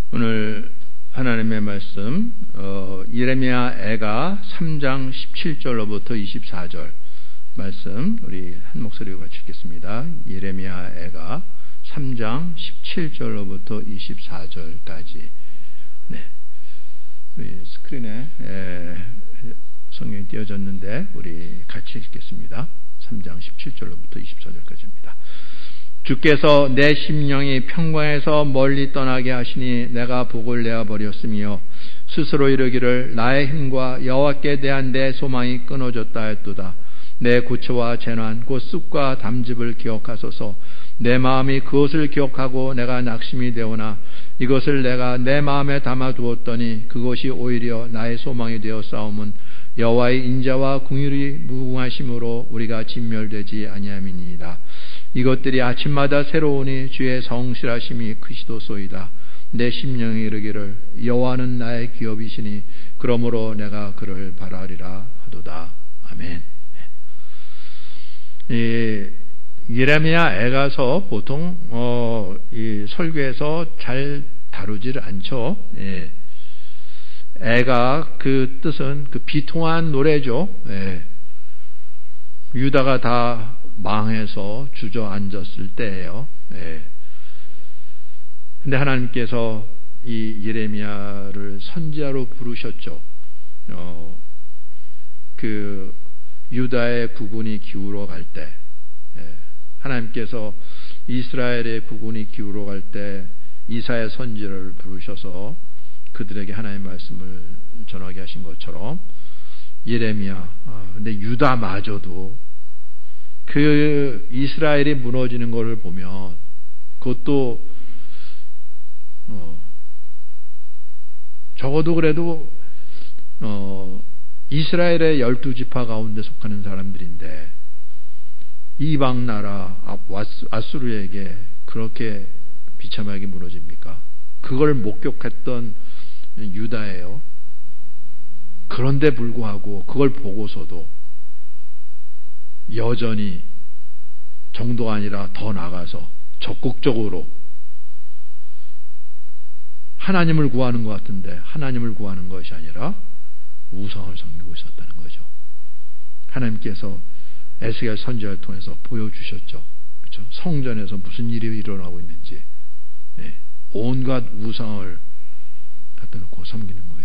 오늘 하나님의 말씀 예레미야 애가 3장 17절로부터 24절 말씀 우리 한 목소리로 같이 읽겠습니다. 예레미야 애가 3장 17절로부터 24절까지. 네, 우리 스크린에 성경이 띄어졌는데 우리 같이 읽겠습니다. 3장 17절로부터 24절까지입니다. 주께서 내 심령이 평강에서 멀리 떠나게 하시니 내가 복을 내어 버렸으며 스스로 이르기를 나의 힘과 여호와께 대한 내 소망이 끊어졌다 했도다. 내 고초와 재난 곧 쑥과 담즙을 기억하소서. 내 마음이 그것을 기억하고 내가 낙심이 되오나 이것을 내가 내 마음에 담아두었더니 그것이 오히려 나의 소망이 되어 싸움은 여호와의 인자와 긍휼이 무궁하심으로 우리가 진멸되지 아니함이니이다. 이것들이 아침마다 새로우니 주의 성실하심이 크시도소이다. 내 심령이 이르기를 여호와는 나의 기업이시니 그러므로 내가 그를 바라리라 하도다. 아멘. 예레미야 애가서 보통 이 설교에서 잘 다루지를 않죠. 애가 그 뜻은 그 비통한 노래죠. 유다가 다 망해서 주저앉았을 때예요. 근데 하나님께서 이 예레미야를 선지자로 부르셨죠. 그 유다의 국군이 기울어 갈 때, 하나님께서 이스라엘의 국군이 기울어 갈 때 이사야 선지자를 부르셔서 그들에게 하나님의 말씀을 전하게 하신 것처럼 예레미야, 근데 유다마저도 그 이스라엘이 무너지는 것을 보면 그것도 적어도 그래도 이스라엘의 12지파 가운데 속하는 사람들인데 이방 나라 아수르에게 그렇게 비참하게 무너집니까? 그걸 목격했던 유다예요. 그런데 불구하고 그걸 보고서도 여전히 정도가 아니라 더 나가서 적극적으로 하나님을 구하는 것 같은데 하나님을 구하는 것이 아니라 우상을 섬기고 있었다는 거죠. 하나님께서 에스겔 선지자를 통해서 보여주셨죠. 그렇죠? 성전에서 무슨 일이 일어나고 있는지. 온갖 우상을 갖다 놓고 섬기는 거예요.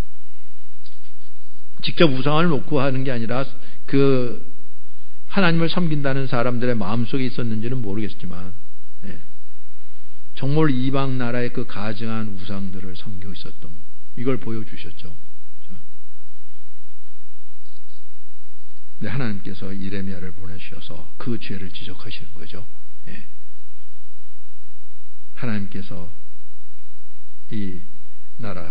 직접 우상을 놓고 하는 게 아니라 그 하나님을 섬긴다는 사람들의 마음속에 있었는지는 모르겠지만 정말 이방 나라의 그 가증한 우상들을 섬기고 있었던 이걸 보여주셨죠. 근데 하나님께서 예레미야를 보내주셔서 그 죄를 지적하시는 거죠. 하나님께서 이 나라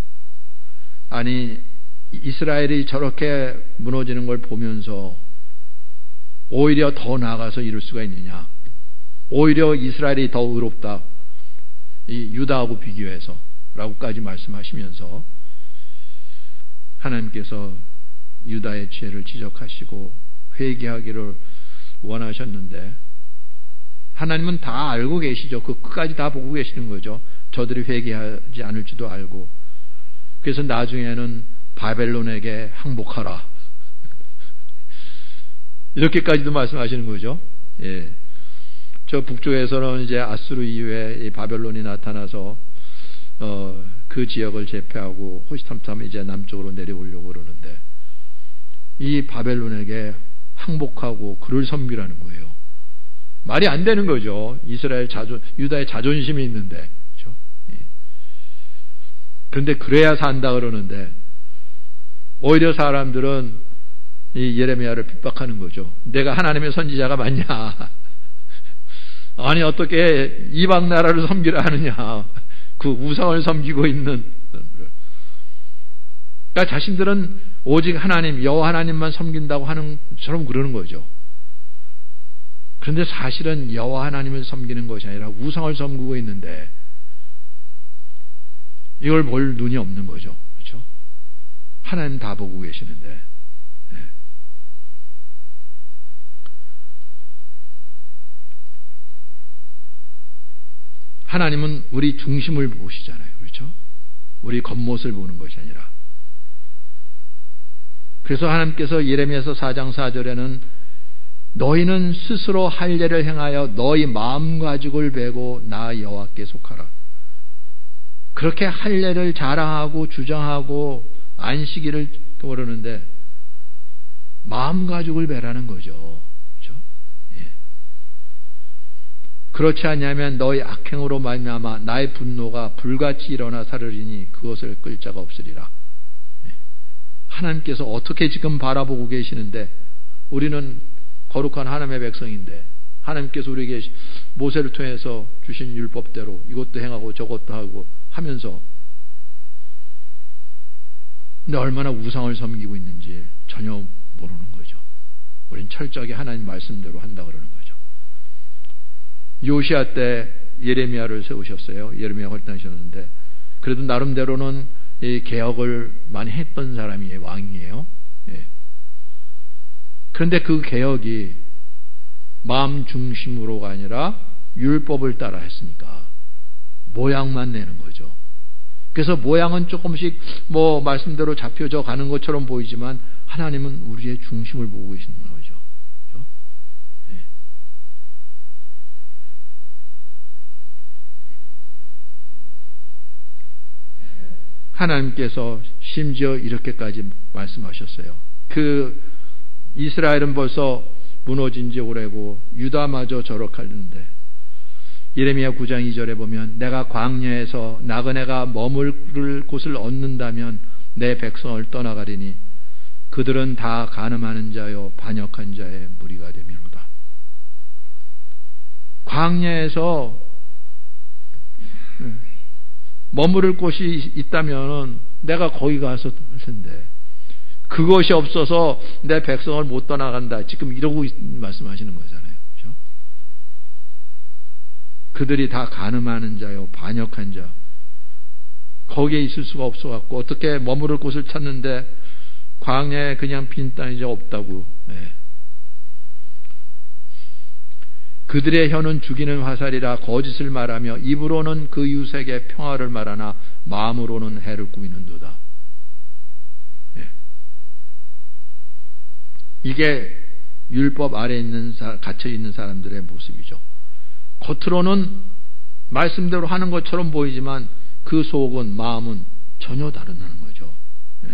아니 이스라엘이 저렇게 무너지는 걸 보면서 오히려 더 나아가서 이룰 수가 있느냐, 오히려 이스라엘이 더 의롭다 이 유다하고 비교해서 라고까지 말씀하시면서 하나님께서 유다의 죄를 지적하시고 회개하기를 원하셨는데 하나님은 다 알고 계시죠. 그 끝까지 다 보고 계시는 거죠. 저들이 회개하지 않을지도 알고. 그래서 나중에는 바벨론에게 항복하라 이렇게까지도 말씀하시는 거죠. 저 북쪽에서는 이제 아수르 이후에 이 바벨론이 나타나서 그 지역을 제패하고 호시탐탐 이제 남쪽으로 내려오려고 그러는데 이 바벨론에게 항복하고 그를 섬기라는 거예요. 말이 안 되는 거죠. 이스라엘 유다의 자존심이 있는데, 그렇죠? 그런데 그래야 산다 그러는데 오히려 사람들은 이 예레미야를 핍박하는 거죠. 내가 하나님의 선지자가 맞냐? 아니 어떻게 이방 나라를 섬기라 하느냐? 그 우상을 섬기고 있는 사람들. 그러니까 자신들은 오직 하나님, 여호와 하나님만 섬긴다고 하는 것처럼 그러는 거죠. 그런데 사실은 여호와 하나님을 섬기는 것이 아니라 우상을 섬기고 있는데 이걸 볼 눈이 없는 거죠. 그렇죠? 하나님 다 보고 계시는데. 하나님은 우리 중심을 보시잖아요. 그렇죠? 우리 겉모습을 보는 것이 아니라. 그래서 하나님께서 예레미야서 4장 4절에는 너희는 스스로 할 일을 행하여 너희 마음가짐을 베고 나 여호와께 속하라. 그렇게 할 일을 자랑하고 주장하고 안식일을 그러는데 마음가짐을 베라는 거죠. 그렇죠? 예. 그렇지 않냐면 너희 악행으로 말미암아 나의 분노가 불같이 일어나 사르리니 그것을 끌 자가 없으리라. 예. 하나님께서 어떻게 지금 바라보고 계시는데 우리는 거룩한 하나님의 백성인데 하나님께서 우리에게 모세를 통해서 주신 율법대로 이것도 행하고 저것도 하고 하면서 근데 얼마나 우상을 섬기고 있는지 전혀 모르는 거죠. 우린 철저하게 하나님 말씀대로 한다 그러는 거죠. 요시야 때 예레미야를 세우셨어요. 예레미야 활동하셨는데 그래도 나름대로는 이 개혁을 많이 했던 사람이 왕이에요. 예. 그런데 그 개혁이 마음 중심으로가 아니라 율법을 따라 했으니까 모양만 내는 거죠. 그래서 모양은 조금씩 말씀대로 잡혀져 가는 것처럼 보이지만 하나님은 우리의 중심을 보고 계시는 거죠. 그렇죠? 네. 하나님께서 심지어 이렇게까지 말씀하셨어요. 이스라엘은 벌써 무너진 지 오래고 유다마저 저럭하는데 예레미야 9장 2절에 보면 내가 광야에서 나그네가 머물 곳을 얻는다면 내 백성을 떠나가리니 그들은 다 간음하는 자요 반역한 자의 무리가 되미로다. 광야에서 머무를 곳이 있다면 내가 거기 가서 할 텐데 그것이 없어서 내 백성을 못 떠나간다. 지금 이러고 말씀하시는 거잖아요. 그렇죠? 그들이 다 간음하는 자요 반역한 자. 거기에 있을 수가 없어갖고 어떻게 머무를 곳을 찾는데 광야에 그냥 빈 땅이 없다고. 네. 그들의 혀는 죽이는 화살이라 거짓을 말하며 입으로는 그 이웃에게 평화를 말하나 마음으로는 해를 꾸미는도다. 네. 이게 율법 아래에 갇혀 있는 사람들의 모습이죠. 겉으로는 말씀대로 하는 것처럼 보이지만 그 속은 마음은 전혀 다르다는 거죠. 네.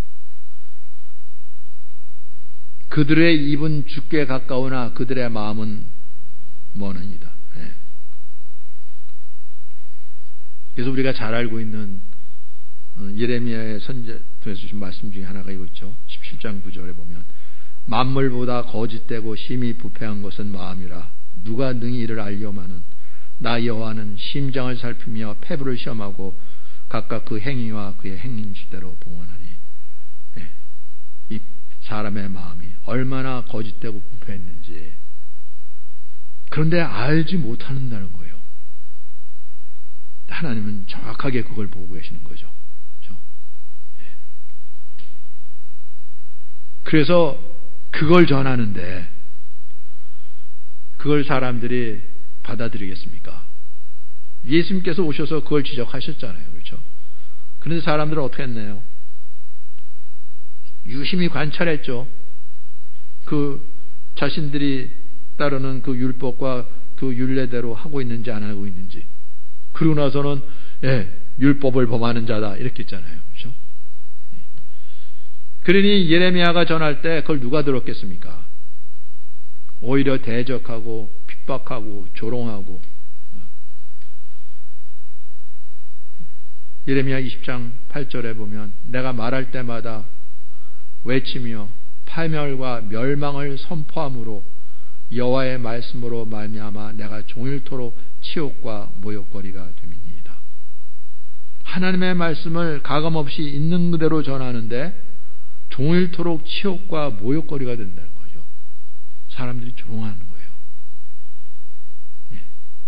그들의 입은 죽게 가까우나 그들의 마음은 먼으니이다. 네. 그래서 우리가 잘 알고 있는 예레미야의 선지에서 주신 말씀 중에 하나가 이거 있죠. 17장 9절에 보면 만물보다 거짓되고 심히 부패한 것은 마음이라 누가 능히 이를 알려마는 나 여호와는 심장을 살피며 폐부를 시험하고 각각 그 행위와 그의 행실대로 봉헌하니. 네. 이 사람의 마음이 얼마나 거짓되고 부패했는지 그런데 알지 못한다는 거예요. 하나님은 정확하게 그걸 보고 계시는 거죠. 그렇죠? 네. 그래서 그걸 전하는데 그걸 사람들이 받아들이겠습니까? 예수님께서 오셔서 그걸 지적하셨잖아요. 그렇죠? 그런데 사람들은 어떻게 했나요? 유심히 관찰했죠. 그 자신들이 따르는 그 율법과 그 율례대로 하고 있는지 안 하고 있는지. 그러고 나서는 율법을 범하는 자다 이렇게 했잖아요. 그렇죠? 그러니 예레미야가 전할 때 그걸 누가 들었겠습니까? 오히려 대적하고 핍박하고 조롱하고. 예레미야 20장 8절에 보면 내가 말할 때마다 외치며 파멸과 멸망을 선포함으로 여호와의 말씀으로 말미암아 내가 종일토록 치욕과 모욕거리가 됨이니이다. 하나님의 말씀을 가감없이 있는 그대로 전하는데 종일토록 치욕과 모욕거리가 된다는 거죠. 사람들이 조롱하는 거예요. 예.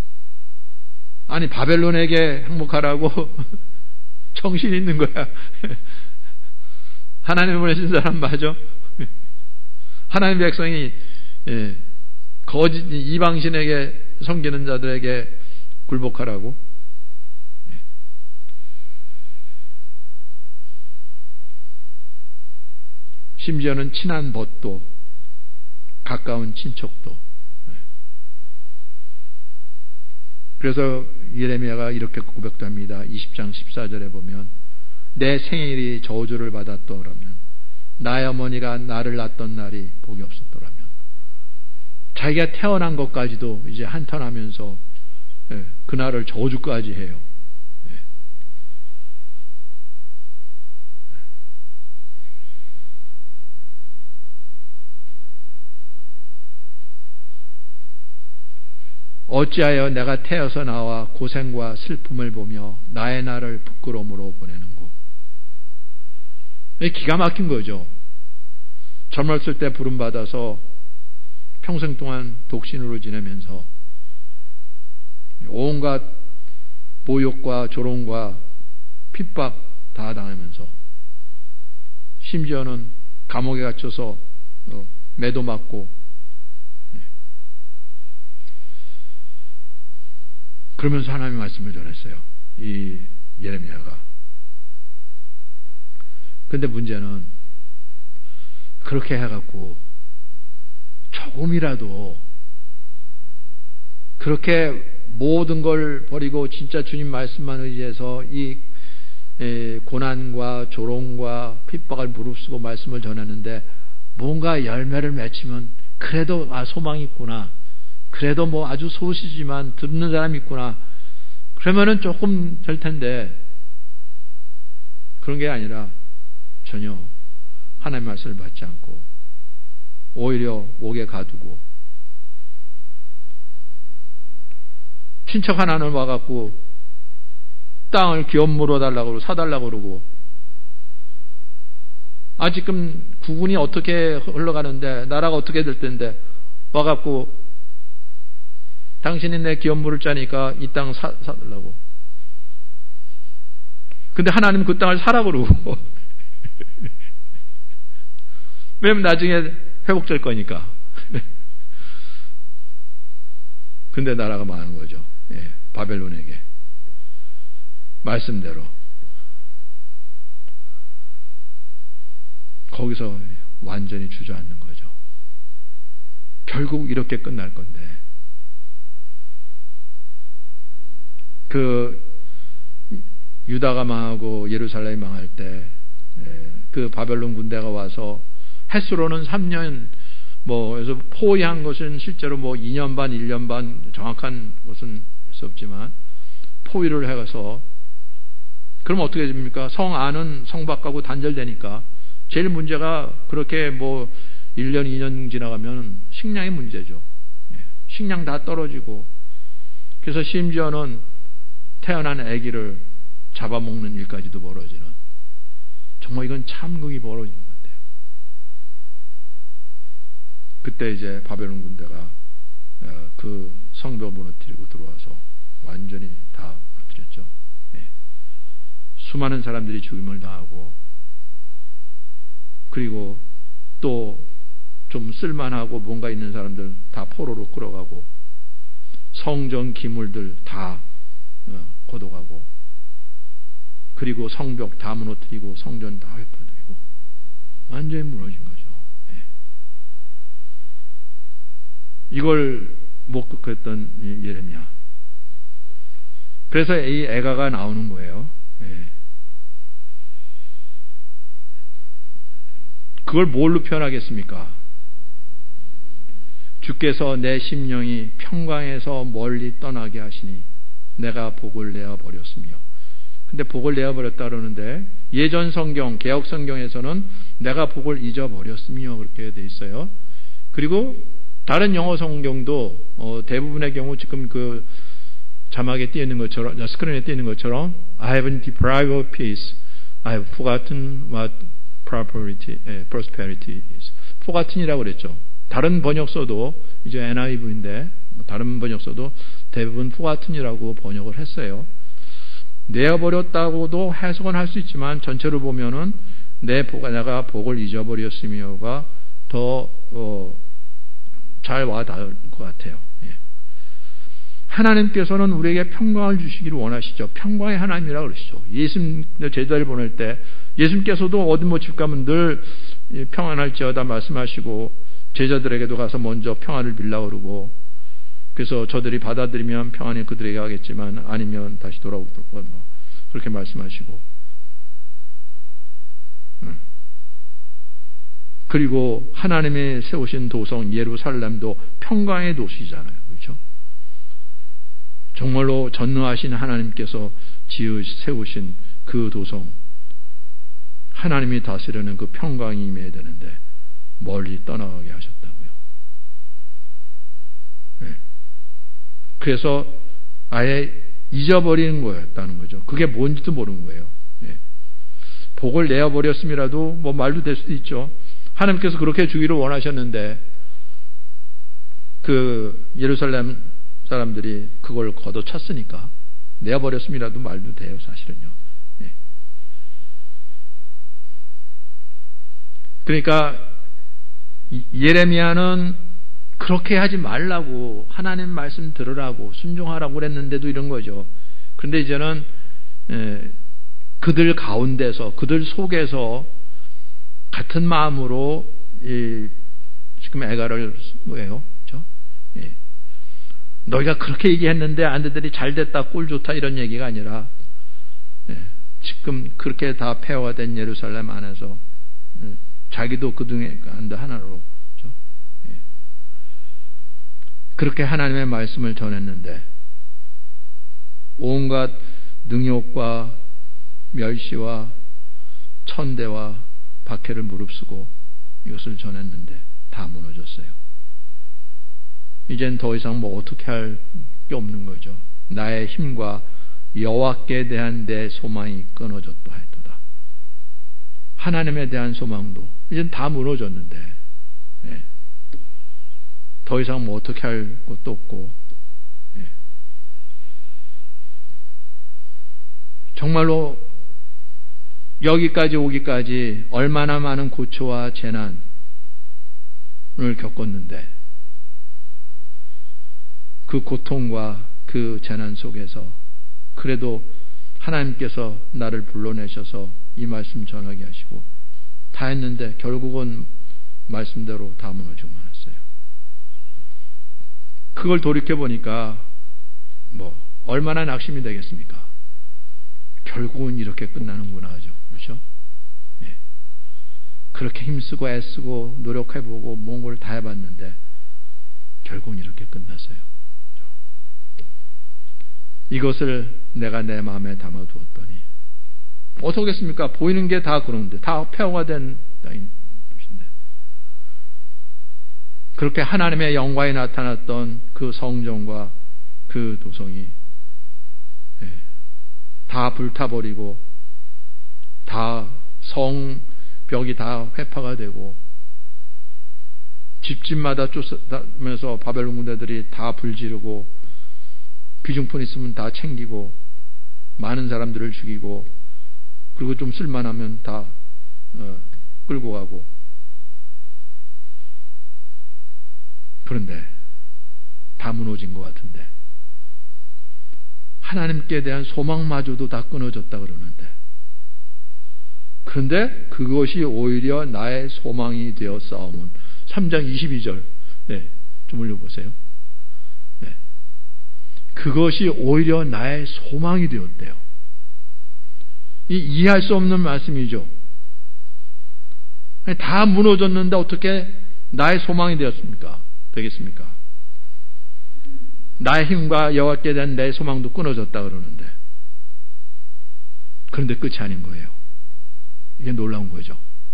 아니 바벨론에게 항복하라고 정신 있는 거야. 하나님 보내신 사람 맞아? 하나님 백성이 거짓 이방신에게 섬기는 자들에게 굴복하라고. 심지어는 친한 벗도, 가까운 친척도. 그래서 예레미야가 이렇게 고백도 합니다. 20장 14절에 보면 내 생일이 저주를 받았더라면, 나의 어머니가 나를 낳았던 날이 복이 없었더라면. 자기가 태어난 것까지도 이제 한탄하면서 그날을 저주까지 해요. 어찌하여 내가 태어서 나와 고생과 슬픔을 보며 나의 날을 부끄러움으로 보내는고. 기가 막힌 거죠. 젊었을 때 부름받아서 평생 동안 독신으로 지내면서 온갖 모욕과 조롱과 핍박 다 당하면서 심지어는 감옥에 갇혀서 매도 맞고, 그러면서 하나님의 말씀을 전했어요. 이 예레미야가. 근데 문제는 그렇게 해갖고 조금이라도 그렇게 모든 걸 버리고 진짜 주님 말씀만 의지해서 이 고난과 조롱과 핍박을 무릅쓰고 말씀을 전했는데 뭔가 열매를 맺히면 그래도 소망이 있구나. 그래도 뭐 아주 소시지만 듣는 사람이 있구나. 그러면은 조금 될 텐데 그런 게 아니라 전혀 하나님의 말씀을 받지 않고 오히려 옥에 가두고, 친척 하나는 와갖고 땅을 기업 물어달라고 그러고 사달라고 그러고, 아직은 국운이 어떻게 흘러가는데 나라가 어떻게 될 텐데 와갖고 당신이 내 기업 물을 자니까 이 땅 사달라고. 근데 하나님은 그 땅을 사라고 그러고 왜냐면 나중에 회복될 거니까. 근데 나라가 망하는 거죠. 바벨론에게. 말씀대로. 거기서 완전히 주저앉는 거죠. 결국 이렇게 끝날 건데. 유다가 망하고 예루살렘이 망할 때 그 바벨론 군대가 와서 횟수로는 3년, 그래서 포위한 것은 실제로 2년 반, 1년 반 정확한 것은 알 수 없지만 포위를 해서, 그럼 어떻게 됩니까? 성 안은 성 밖하고 단절되니까 제일 문제가 그렇게 1년, 2년 지나가면 식량의 문제죠. 식량 다 떨어지고, 그래서 심지어는 태어난 아기를 잡아먹는 일까지도 벌어지는, 정말 이건 참극이 벌어지는 건데요. 그때 이제 바벨론 군대가 그 성벽 무너뜨리고 들어와서 완전히 다 무너뜨렸죠. 수많은 사람들이 죽임을 당하고, 그리고 또 좀 쓸만하고 뭔가 있는 사람들 다 포로로 끌어가고, 성전 기물들 다 고독하고, 그리고 성벽 다 무너뜨리고 성전 다 회포되고 완전히 무너진 거죠. 이걸 목격했던 예레미야. 그래서 이 애가가 나오는 거예요. 그걸 뭘로 표현하겠습니까? 주께서 내 심령이 평강에서 멀리 떠나게 하시니 내가 복을 내어버렸으며. 근데 복을 내어버렸다 그러는데 예전 성경, 개역 성경에서는 내가 복을 잊어버렸으며 그렇게 돼 있어요. 그리고 다른 영어 성경도 대부분의 경우 지금 그 자막에 띄어 있는 것처럼, 스크린에 띄어 있는 것처럼 I have deprived of peace, I have forgotten what prosperity is. forgotten이라고 그랬죠. 다른 번역서도 이제 NIV인데 다른 번역서도 대부분 forgotten이라고 번역을 했어요. 내어버렸다고도 해석은 할 수 있지만 전체로 보면은 내가 복을 잊어버렸으며가 더 잘 와닿을 것 같아요. 하나님께서는 우리에게 평강을 주시기를 원하시죠. 평강의 하나님이라고 그러시죠. 예수님 제자를 보낼 때 예수님께서도 어디 뭐 집 가면 늘 평안할지어다 말씀하시고 제자들에게도 가서 먼저 평안을 빌라고 그러고, 그래서 저들이 받아들이면 평안이 그들에게 가겠지만 아니면 다시 돌아오도록 그렇게 말씀하시고, 그리고 하나님이 세우신 도성 예루살렘도 평강의 도시잖아요. 그렇죠? 정말로 전능하신 하나님께서 세우신 그 도성, 하나님이 다스리는 그 평강이 임해야 되는데 멀리 떠나가게 하셨다고요. 네. 그래서 아예 잊어버리는 거였다는 거죠. 그게 뭔지도 모르는 거예요. 네. 복을 내어버렸음이라도 뭐 말도 될 수도 있죠. 하나님께서 그렇게 주기를 원하셨는데 그 예루살렘 사람들이 그걸 걷어찼으니까 내어버렸음이라도 말도 돼요, 사실은요. 예. 그러니까 예레미야는 그렇게 하지 말라고, 하나님 말씀 들으라고 순종하라고 그랬는데도 이런 거죠. 그런데 이제는 그들 가운데서, 그들 속에서 같은 마음으로 지금 애가를 왜요? 그렇죠? 예. 너희가 그렇게 얘기했는데 안들이 잘 됐다, 꼴 좋다 이런 얘기가 아니라 지금 그렇게 다 폐허가 된 예루살렘 안에서 자기도 그 중에 하나로 그렇죠? 그렇게 하나님의 말씀을 전했는데 온갖 능욕과 멸시와 천대와 박해를 무릅쓰고 이것을 전했는데 다 무너졌어요. 이젠 더 이상 뭐 어떻게 할 게 없는 거죠. 나의 힘과 여호와께 대한 내 소망이 끊어졌다 했도다. 하나님에 대한 소망도 이젠 다 무너졌는데 더 이상 뭐 어떻게 할 것도 없고 정말로 여기까지 오기까지 얼마나 많은 고초와 재난을 겪었는데 그 고통과 그 재난 속에서 그래도 하나님께서 나를 불러내셔서 이 말씀 전하게 하시고 다 했는데 결국은 말씀대로 다 무너지고 말았어요. 그걸 돌이켜보니까 뭐 얼마나 낙심이 되겠습니까? 결국은 이렇게 끝나는구나 하죠. 그렇죠? 네. 그렇게 힘쓰고 애쓰고 노력해보고 뭔 걸 다 해봤는데 결국은 이렇게 끝났어요. 이것을 내가 내 마음에 담아두었더니 어떻겠습니까? 보이는 게 다 그런데 다 폐허가 된 땅인 것인데 그렇게 하나님의 영광이 나타났던 그 성전과 그 도성이 다 불타버리고 다 성벽이 다 회파가 되고 집집마다 쫓아다니면서 바벨론 군대들이 다 불지르고 귀중품 있으면 다 챙기고 많은 사람들을 죽이고 그리고 좀 쓸만하면 다 끌고 가고 그런데 다 무너진 것 같은데 하나님께 대한 소망마저도 다 끊어졌다 그러는데 그런데 그것이 오히려 나의 소망이 되어 싸움은 3장 22절 좀 올려보세요. 그것이 오히려 나의 소망이 되었대요. 이해할 수 없는 말씀이죠. 다 무너졌는데 어떻게 나의 소망이 되겠습니까? 나의 힘과 여호와께 대한 내 소망도 끊어졌다 그러는데 그런데 끝이 아닌 거예요. 이게 놀라운 거죠.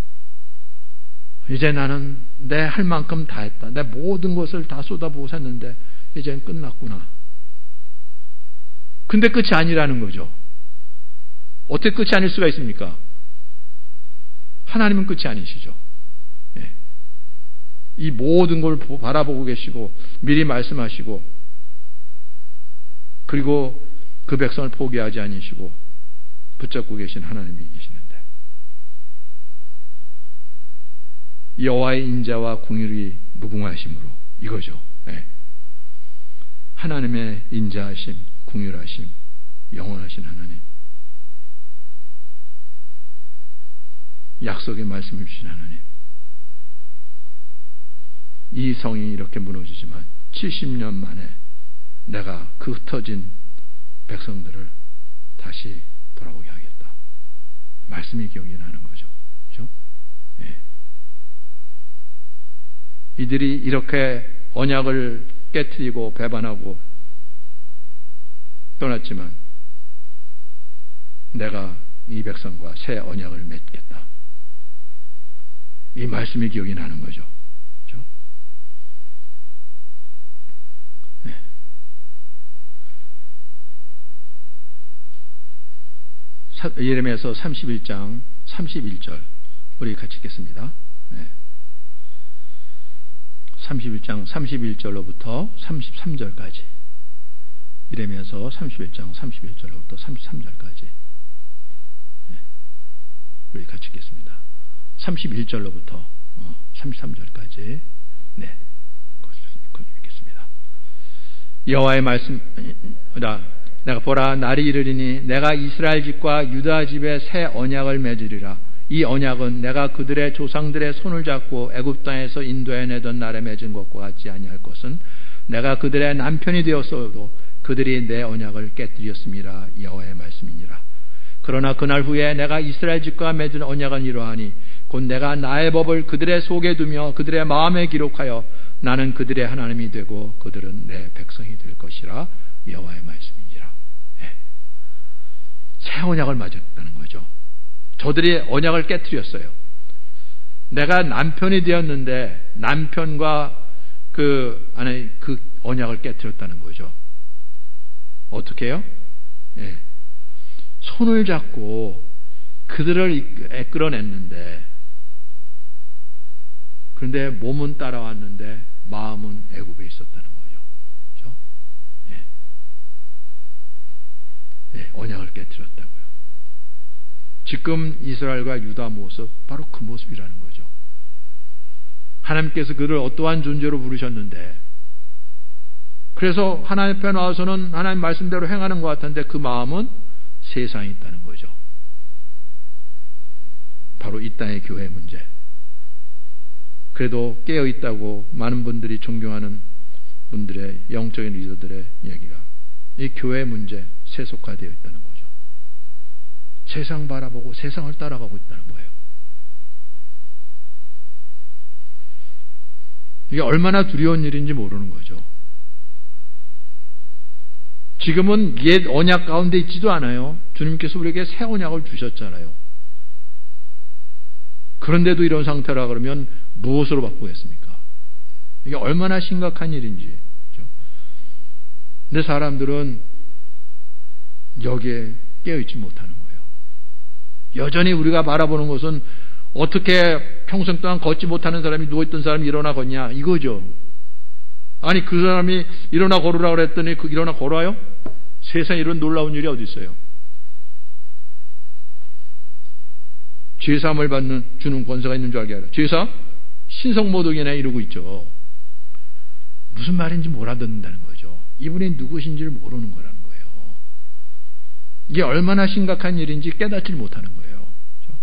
이제 나는 내 할 만큼 다 했다. 내 모든 것을 다 쏟아부어 샀는데 이제는 끝났구나. 근데 끝이 아니라는 거죠. 어떻게 끝이 아닐 수가 있습니까? 하나님은 끝이 아니시죠. 이 모든 걸 바라보고 계시고 미리 말씀하시고 그리고 그 백성을 포기하지 아니시고 붙잡고 계신 하나님이 계시는데 여호와의 인자와 공의를 무궁하심으로 이거죠. 하나님의 인자하심, 긍휼하심, 영원하신 하나님, 약속의 말씀을 주신 하나님, 이 성이 이렇게 무너지지만 70년 만에 내가 그 흩어진 백성들을 다시 돌아오게 하겠다. 말씀이 기억이 나는 거죠. 그렇죠? 예. 이들이 이렇게 언약을 깨트리고 배반하고 떠났지만 내가 이 백성과 새 언약을 맺겠다. 이 말씀이 기억이 나는 거죠. 그렇죠? 네. 예레미야서 31장 31절 우리 같이 읽겠습니다. 네. 31장 31절로부터 33절까지 예레미야서 31장 31절로부터 33절까지 네. 우리 같이 읽겠습니다. 31절로부터 33절까지 네. 읽겠습니다. 여호와의 말씀이다. 내가 보라 날이 이르리니 내가 이스라엘 집과 유다 집에 새 언약을 맺으리라. 이 언약은 내가 그들의 조상들의 손을 잡고 애굽 땅에서 인도해내던 날에 맺은 것과 같지 아니할 것은 내가 그들의 남편이 되었어도 그들이 내 언약을 깨뜨렸음이라. 여호와의 말씀이니라. 그러나 그날 후에 내가 이스라엘 집과 맺은 언약은 이러하니 곧 내가 나의 법을 그들의 속에 두며 그들의 마음에 기록하여 나는 그들의 하나님이 되고 그들은 내 백성이 될 것이라. 여호와의 말씀이니라. 예. 새 언약을 맺었다는 거죠. 저들이 언약을 깨뜨렸어요. 내가 남편이 되었는데 남편과 그 언약을 깨뜨렸다는 거죠. 어떻게 해요? 예. 손을 잡고 그들을 이끌어냈는데 그런데 몸은 따라왔는데 마음은 애굽에 있었다는 거죠. 그렇죠? 예. 예, 언약을 깨뜨렸다고요. 지금 이스라엘과 유다 모습 바로 그 모습이라는 거죠. 하나님께서 그를 어떠한 존재로 부르셨는데 그래서 하나님 앞에 나와서는 하나님 말씀대로 행하는 것 같은데 그 마음은 세상에 있다는 거죠. 바로 이 땅의 교회 문제. 그래도 깨어있다고 많은 분들이 존경하는 분들의 영적인 리더들의 이야기가 이 교회 문제 세속화되어 있다는 거죠. 세상 바라보고 세상을 따라가고 있다는 거예요. 이게 얼마나 두려운 일인지 모르는 거죠. 지금은 옛 언약 가운데 있지도 않아요. 주님께서 우리에게 새 언약을 주셨잖아요. 그런데도 이런 상태라 그러면 무엇으로 바꾸겠습니까? 이게 얼마나 심각한 일인지. 그렇죠? 근데 사람들은 여기에 깨어있지 못하는 거예요. 여전히 우리가 바라보는 것은 어떻게 평생 동안 걷지 못하는 사람이 누워있던 사람이 일어나 걷냐 이거죠. 아니 그 사람이 일어나 걸으라고 그랬더니 그 일어나 걸어요? 세상에 이런 놀라운 일이 어디 있어요? 죄사함을 주는 권세가 있는 줄 알게 하라. 죄사? 신성모독이나 이러고 있죠. 무슨 말인지 못 알아듣는다는 거죠. 이분이 누구신지를 모르는 거라는 거예요. 이게 얼마나 심각한 일인지 깨닫지 못하는 거예요. 그렇죠?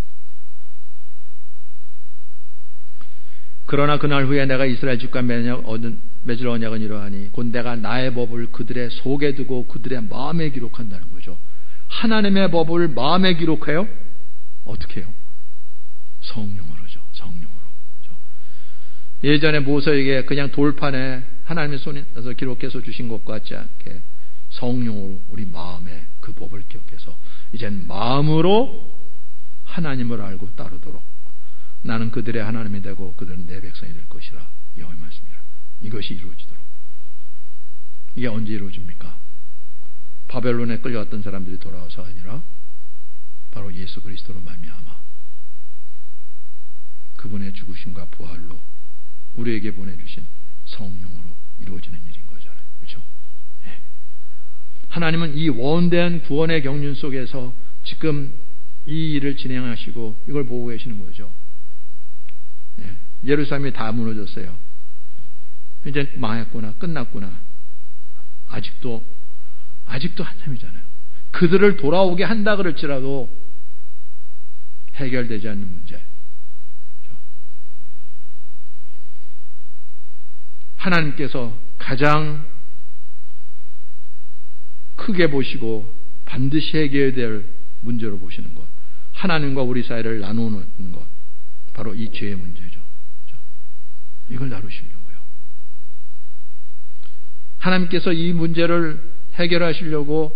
그러나 그날 후에 내가 이스라엘 집과 맺을 언약은 이러하니 곧 내가 나의 법을 그들의 속에 두고 그들의 마음에 기록한다는 거죠. 하나님의 법을 마음에 기록해요? 어떻게 해요? 성령으로죠. 성령으로. 그렇죠? 예전에 모세에게 그냥 돌판에 하나님의 손에서 기록해서 주신 것과 같지 않게 성령으로 우리 마음에 그 법을 기억해서 이젠 마음으로 하나님을 알고 따르도록 나는 그들의 하나님이 되고 그들은 내 백성이 될 것이라. 여호와의 말씀이라. 이것이 이루어지도록. 이게 언제 이루어집니까? 바벨론에 끌려갔던 사람들이 돌아와서 아니라 바로 예수 그리스도로 말미암아 그분의 죽으심과 부활로 우리에게 보내주신 성령으로 이루어지는 일인 거잖아요. 그렇죠? 네. 하나님은 이 원대한 구원의 경륜 속에서 지금 이 일을 진행하시고 이걸 보고 계시는 거죠. 네. 예루살렘이 다 무너졌어요. 이제 망했구나, 끝났구나. 아직도 한참이잖아요. 그들을 돌아오게 한다 그럴지라도 해결되지 않는 문제. 하나님께서 가장 크게 보시고 반드시 해결해야 될 문제로 보시는 것, 하나님과 우리 사이를 나누는 것, 바로 이 죄의 문제죠. 이걸 다루시려고요. 하나님께서 이 문제를 해결하시려는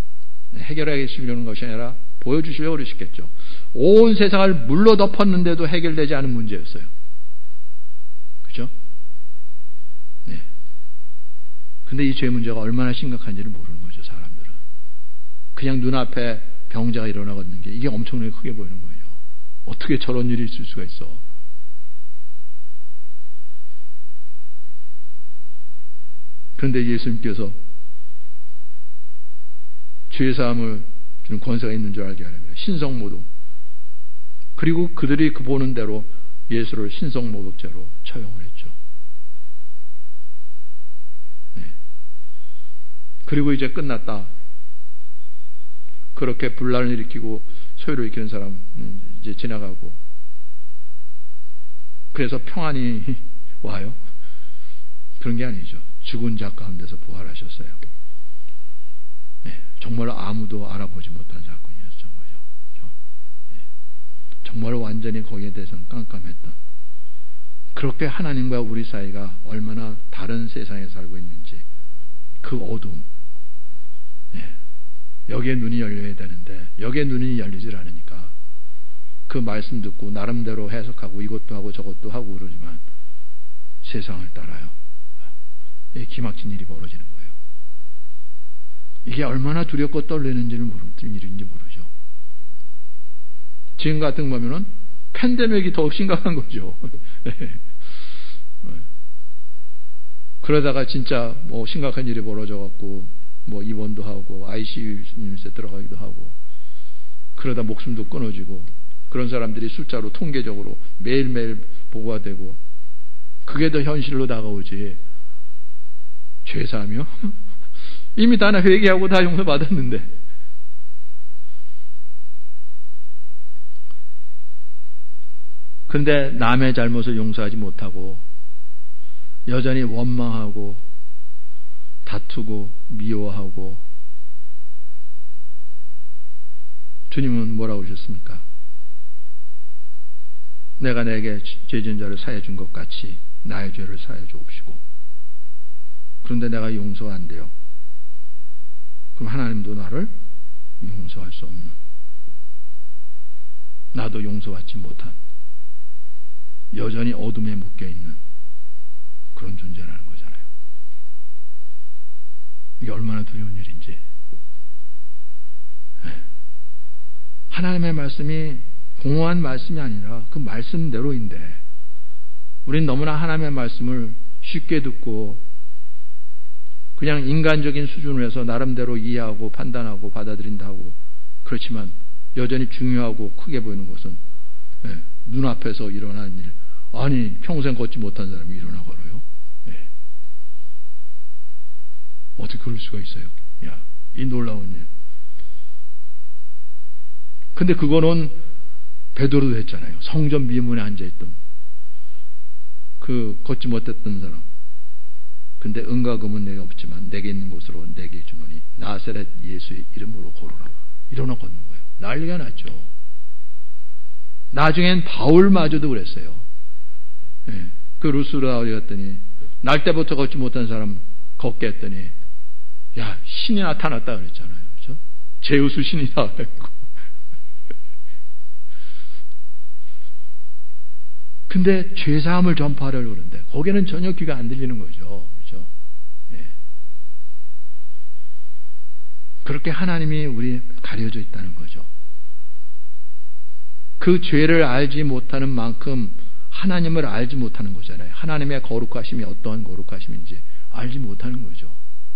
것이 아니라 보여주시려고 그러시겠죠. 온 세상을 물로 덮었는데도 해결되지 않은 문제였어요. 그죠? 네. 근데 이 죄 문제가 얼마나 심각한지를 모르는 거죠, 사람들은. 그냥 눈앞에 병자가 일어나고 있는 게 이게 엄청나게 크게 보이는 거예요. 어떻게 저런 일이 있을 수가 있어? 그런데 예수님께서 죄사함을 주는 권세가 있는 줄 알게 하랍니다. 신성모독. 그리고 그들이 그 보는 대로 예수를 신성모독죄로 처형을 했죠. 네. 그리고 이제 끝났다. 그렇게 분란을 일으키고 소요를 일으키는 사람 이제 지나가고, 그래서 평안이 와요? 그런 게 아니죠. 죽은 자 가운데서 부활하셨어요. 네, 정말 아무도 알아보지 못한 사건이었던 거죠. 네, 정말 완전히 거기에 대해서는 깜깜했던, 그렇게 하나님과 우리 사이가 얼마나 다른 세상에 살고 있는지, 그 어둠, 네, 여기에 눈이 열려야 되는데 여기에 눈이 열리질 않으니까 그 말씀 듣고 나름대로 해석하고 이것도 하고 저것도 하고 그러지만 세상을 따라요. 기막힌 일이 벌어지는 거예요. 이게 얼마나 두렵고 떨리는지 일인지 모르죠. 지금 같은 거면은 팬데믹이 더욱 심각한 거죠. 그러다가 진짜 뭐 심각한 일이 벌어져 갖고 뭐 입원도 하고 ICU 유닛에 들어가기도 하고, 그러다 목숨도 끊어지고, 그런 사람들이 숫자로 통계적으로 매일매일 보고가 되고, 그게 더 현실로 다가오지. 죄사하며 이미 다 회개하고 다 용서받았는데. 그런데 남의 잘못을 용서하지 못하고 여전히 원망하고 다투고 미워하고, 주님은 뭐라고 그러셨습니까? 내가 내게 죄진 자를 사해 준 것 같이 나의 죄를 사해 주옵시고. 그런데 내가 용서가 안 돼요. 그럼 하나님도 나를 용서할 수 없는, 나도 용서받지 못한, 여전히 어둠에 묶여있는 그런 존재라는 거잖아요. 이게 얼마나 두려운 일인지. 하나님의 말씀이 공허한 말씀이 아니라 그 말씀대로인데, 우린 너무나 하나님의 말씀을 쉽게 듣고 그냥 인간적인 수준으로 해서 나름대로 이해하고 판단하고 받아들인다 하고, 그렇지만 여전히 중요하고 크게 보이는 것은 눈앞에서 일어난 일, 아니 평생 걷지 못한 사람이 일어나버려요. 어떻게 그럴 수가 있어요? 야, 이 놀라운 일. 근데 그거는 베드로도 했잖아요. 성전 미문에 앉아있던 그 걷지 못했던 사람. 근데 은과 금은 내게 없지만 내게 있는 곳으로 내게 주노니 나사렛 예수의 이름으로 걸어라. 일어나 걷는 거예요. 난리가 났죠. 나중엔 바울마저도 그랬어요. 그 루스라 어디 갔더니 날 때부터 걷지 못한 사람 걷게 했더니, 야, 신이 나타났다 그랬잖아요. 그렇죠? 제우스 신이다 그랬고. 근데 죄사함을 전파하려고 그러는데 거기는 전혀 귀가 안 들리는 거죠. 그렇죠? 예. 그렇게 하나님이 우리 가려져 있다는 거죠. 그 죄를 알지 못하는 만큼 하나님을 알지 못하는 거잖아요. 하나님의 거룩하심이 어떠한 거룩하심인지 알지 못하는 거죠.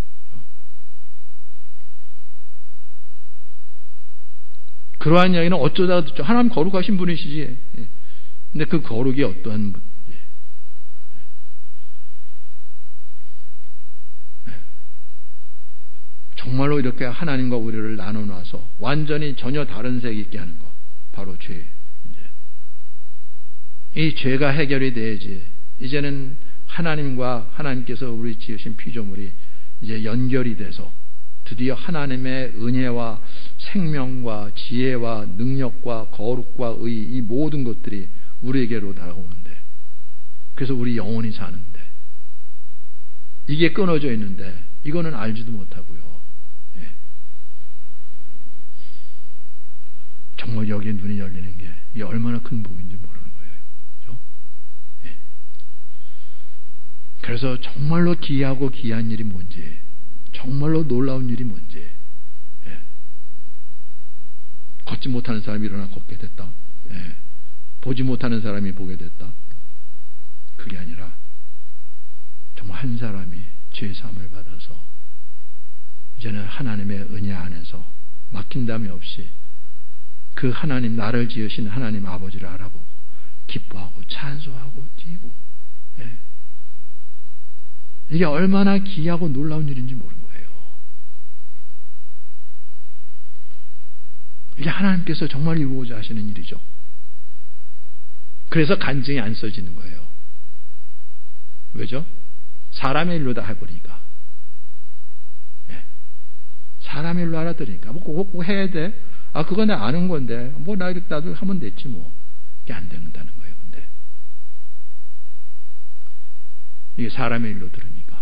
그러한 이야기는 어쩌다가 듣죠. 하나님 거룩하신 분이시지. 근데 그 거룩이 어떠한 분? 정말로 이렇게 하나님과 우리를 나눠놔서 완전히 전혀 다른 색 있게 하는 것, 바로 죄. 이 죄가 해결이 돼야지 이제는 하나님께서 우리 지으신 피조물이 이제 연결이 돼서 드디어 하나님의 은혜와 생명과 지혜와 능력과 거룩과 의, 이 모든 것들이 우리에게로 다가오는데, 그래서 우리 영혼이 사는데 이게 끊어져 있는데 이거는 알지도 못하고요. 예. 정말 여기에 눈이 열리는 게 이게 얼마나 큰 복인지 모르는 거예요. 그렇죠? 예. 그래서 정말로 기이하고 귀한 일이 뭔지, 정말로 놀라운 일이 뭔지, 예. 걷지 못하는 사람이 일어나 걷게 됐다. 예. 보지 못하는 사람이 보게 됐다. 그게 아니라 정말 한 사람이 죄 사함을 받아서 이제는 하나님의 은혜 안에서 막힌담이 없이 그 하나님, 나를 지으신 하나님 아버지를 알아보고 기뻐하고 찬송하고 뛰고, 예. 이게 얼마나 귀하고 놀라운 일인지 모르는 거예요. 이게 하나님께서 정말 이루고자 하시는 일이죠. 그래서 간증이 안 써지는 거예요. 왜죠? 사람의 일로 다 해버리니까. 예. 사람의 일로 알아들으니까. 뭐 그거 해야 돼. 아, 그거 내가 아는 건데. 뭐 나도 하면 됐지 뭐. 이게 안 된다는 거예요. 근데 이게 사람의 일로 들으니까.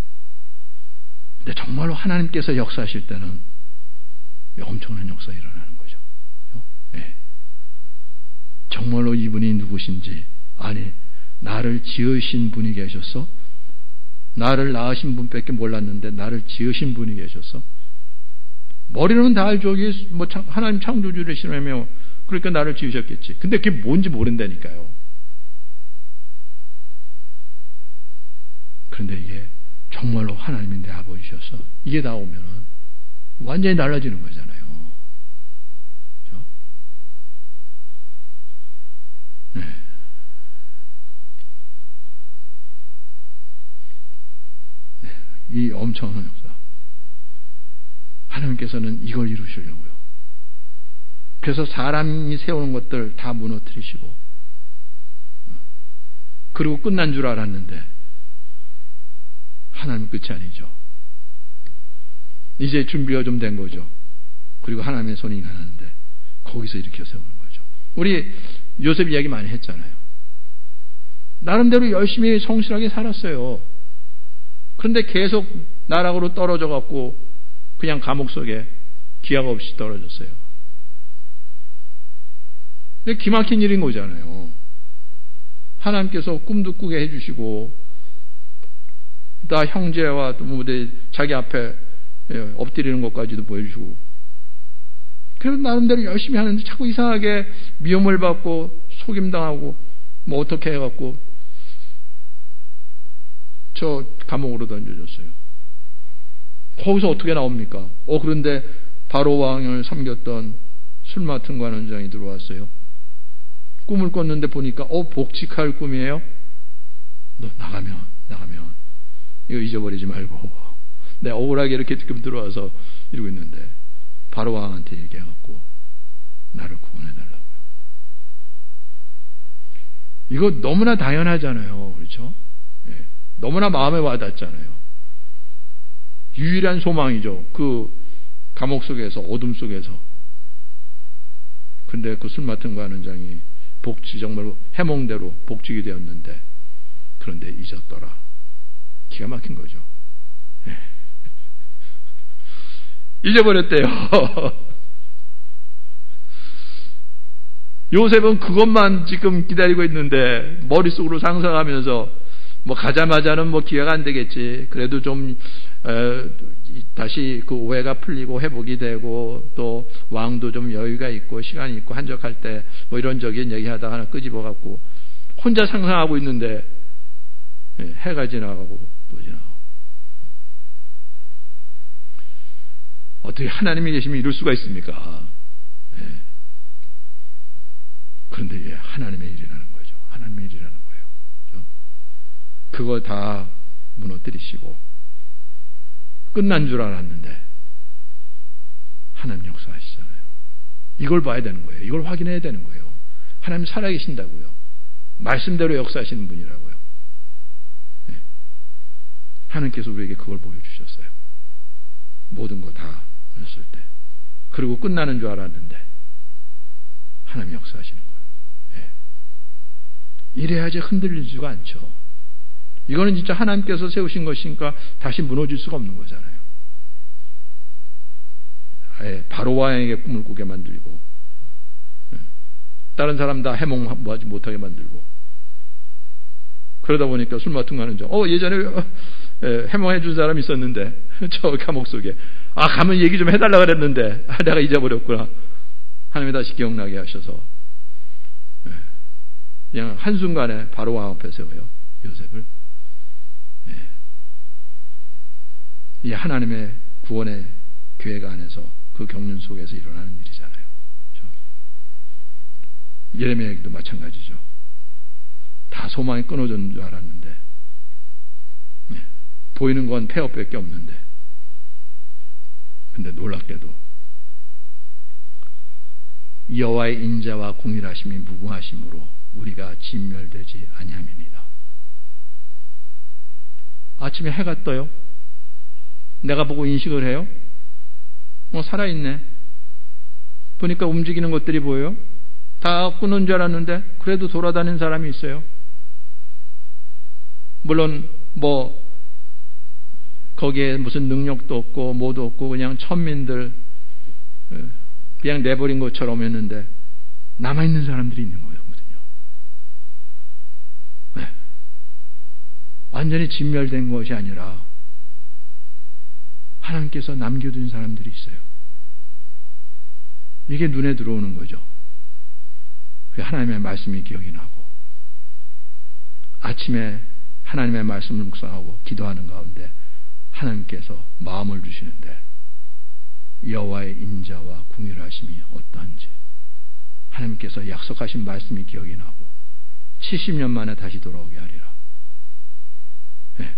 근데 정말로 하나님께서 역사하실 때는 엄청난 역사가 일어나는 거죠. 예. 정말로 이분이 누구신지, 아니 나를 지으신 분이 계셔서, 나를 낳으신 분밖에 몰랐는데 나를 지으신 분이 계셔서, 머리는 다 알죠. 뭐 하나님 창조주를 신뢰하며 그러니까 나를 지으셨겠지. 근데 그게 뭔지 모른다니까요. 그런데 이게 정말로 하나님이 내 아버지셔서 이게 다 오면은 완전히 달라지는 거잖아요. 그렇죠? 네. 이 엄청난 역사. 하나님께서는 이걸 이루시려고요. 그래서 사람이 세우는 것들 다 무너뜨리시고, 그리고 끝난 줄 알았는데 하나님 끝이 아니죠. 이제 준비가 좀 된 거죠. 그리고 하나님의 손이 가는데 거기서 일으켜 세우는 거죠. 우리 요셉 이야기 많이 했잖아요. 나름대로 열심히 성실하게 살았어요. 그런데 계속 나락으로 떨어져 갖고 그냥 감옥 속에 기약 없이 떨어졌어요. 근데 기막힌 일인 거잖아요. 하나님께서 꿈도 꾸게 해주시고, 다 형제와 또 자기 앞에 엎드리는 것까지도 보여주시고, 그래서 나름대로 열심히 하는데 자꾸 이상하게 미움을 받고 속임당하고 뭐 어떻게 해갖고 저 감옥으로 던져졌어요. 거기서 어떻게 나옵니까? 그런데 바로 왕을 섬겼던 술 맡은 관원장이 들어왔어요. 꿈을 꿨는데 보니까 복직할 꿈이에요. 너 나가면 이거 잊어버리지 말고, 내가 억울하게 이렇게 지금 들어와서 이러고 있는데 바로 왕한테 얘기해갖고 나를 구원해달라고요. 이거 너무나 당연하잖아요. 그렇죠? 예. 너무나 마음에 와닿잖아요. 유일한 소망이죠. 그 감옥 속에서, 어둠 속에서. 근데 그 술 맡은 관원장이 정말로 해몽대로 복직이 되었는데, 그런데 잊었더라. 기가 막힌 거죠. 예. 잊어버렸대요. 요셉은 그것만 지금 기다리고 있는데 머릿속으로 상상하면서 뭐 가자마자는 뭐 기회가 안 되겠지. 그래도 좀 다시 그 오해가 풀리고 회복이 되고 또 왕도 좀 여유가 있고 시간이 있고 한적할 때 뭐 이런저런 얘기하다가 하나 끄집어 갖고 혼자 상상하고 있는데 해가 지나가고 또 지나가고. 어떻게 하나님이 계시면 이럴 수가 있습니까? 네. 그런데 이게 하나님의 일이라는 거죠. 하나님의 일이라는 거예요. 그렇죠? 그거 다 무너뜨리시고 끝난 줄 알았는데 하나님 역사하시잖아요. 이걸 봐야 되는 거예요. 이걸 확인해야 되는 거예요. 하나님 살아계신다고요. 말씀대로 역사하시는 분이라고요. 네. 하나님께서 우리에게 그걸 보여주셨어요. 모든 거 다 했을 때. 그리고 끝나는 줄 알았는데 하나님 역사하시는 거예요. 네. 이래야지 흔들리지가 않죠. 이거는 진짜 하나님께서 세우신 것이니까 다시 무너질 수가 없는 거잖아요. 바로 왕에게 꿈을 꾸게 만들고 다른 사람 다 해몽하지 못하게 만들고 그러다 보니까 술 맡은 거 하는 중 예전에 해몽해 준 사람이 있었는데 저 감옥 속에 가면 얘기 좀 해달라 그랬는데 내가 잊어버렸구나. 하나님이 다시 기억나게 하셔서 그냥 한순간에 바로 왕 앞에 세워요. 요셉을. 이 하나님의 구원의 계획 안에서 그 경륜 속에서 일어나는 일이잖아요. 그렇죠? 예레미야에게도 마찬가지죠. 다 소망이 끊어졌는 줄 알았는데 보이는 건 폐업밖에 없는데 근데 놀랍게도 여호와의 인자와 공일하심이 무궁하심으로 우리가 진멸되지 아니함이니라. 아침에 해가 떠요. 내가 보고 인식을 해요. 살아있네. 보니까 움직이는 것들이 보여요. 다 끊은 줄 알았는데 그래도 돌아다니는 사람이 있어요. 물론 거기에 무슨 능력도 없고 뭐도 없고 그냥 천민들 그냥 내버린 것처럼 했는데 남아있는 사람들이 있는 거거든요. 네. 완전히 진멸된 것이 아니라 하나님께서 남겨둔 사람들이 있어요. 이게 눈에 들어오는 거죠. 하나님의 말씀이 기억이 나고 아침에 하나님의 말씀을 묵상하고 기도하는 가운데 하나님께서 마음을 주시는데 여호와의 인자와 궁휼하심이 어떠한지 하나님께서 약속하신 말씀이 기억이 나고 70년 만에 다시 돌아오게 하리라. 네.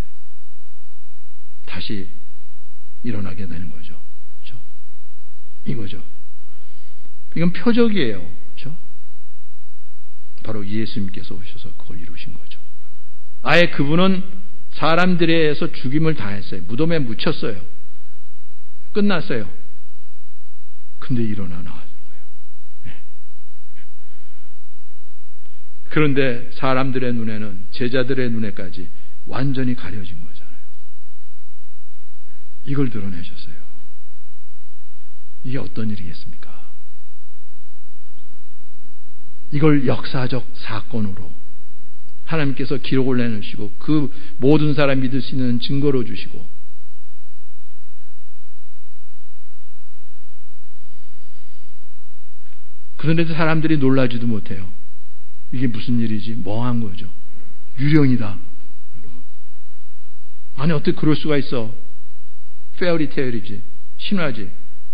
다시 일어나게 되는 거죠. 그렇죠? 이거죠. 이건 표적이에요. 그렇죠? 바로 예수님께서 오셔서 그걸 이루신 거죠. 아예 그분은 사람들에 의해서 죽임을 당했어요. 무덤에 묻혔어요. 끝났어요. 근데 일어나 나왔는 거예요. 네. 그런데 사람들의 눈에는 제자들의 눈에까지 완전히 가려진 거잖아요. 이걸 드러내셨어요. 이게 어떤 일이겠습니까? 이걸 역사적 사건으로 하나님께서 기록을 내놓으시고 그 모든 사람 믿을 수 있는 증거로 주시고 그런데도 사람들이 놀라지도 못해요. 이게 무슨 일이지? 멍한 거죠. 유령이다. 아니 어떻게 그럴 수가 있어? 페어리테일이지. 신화지.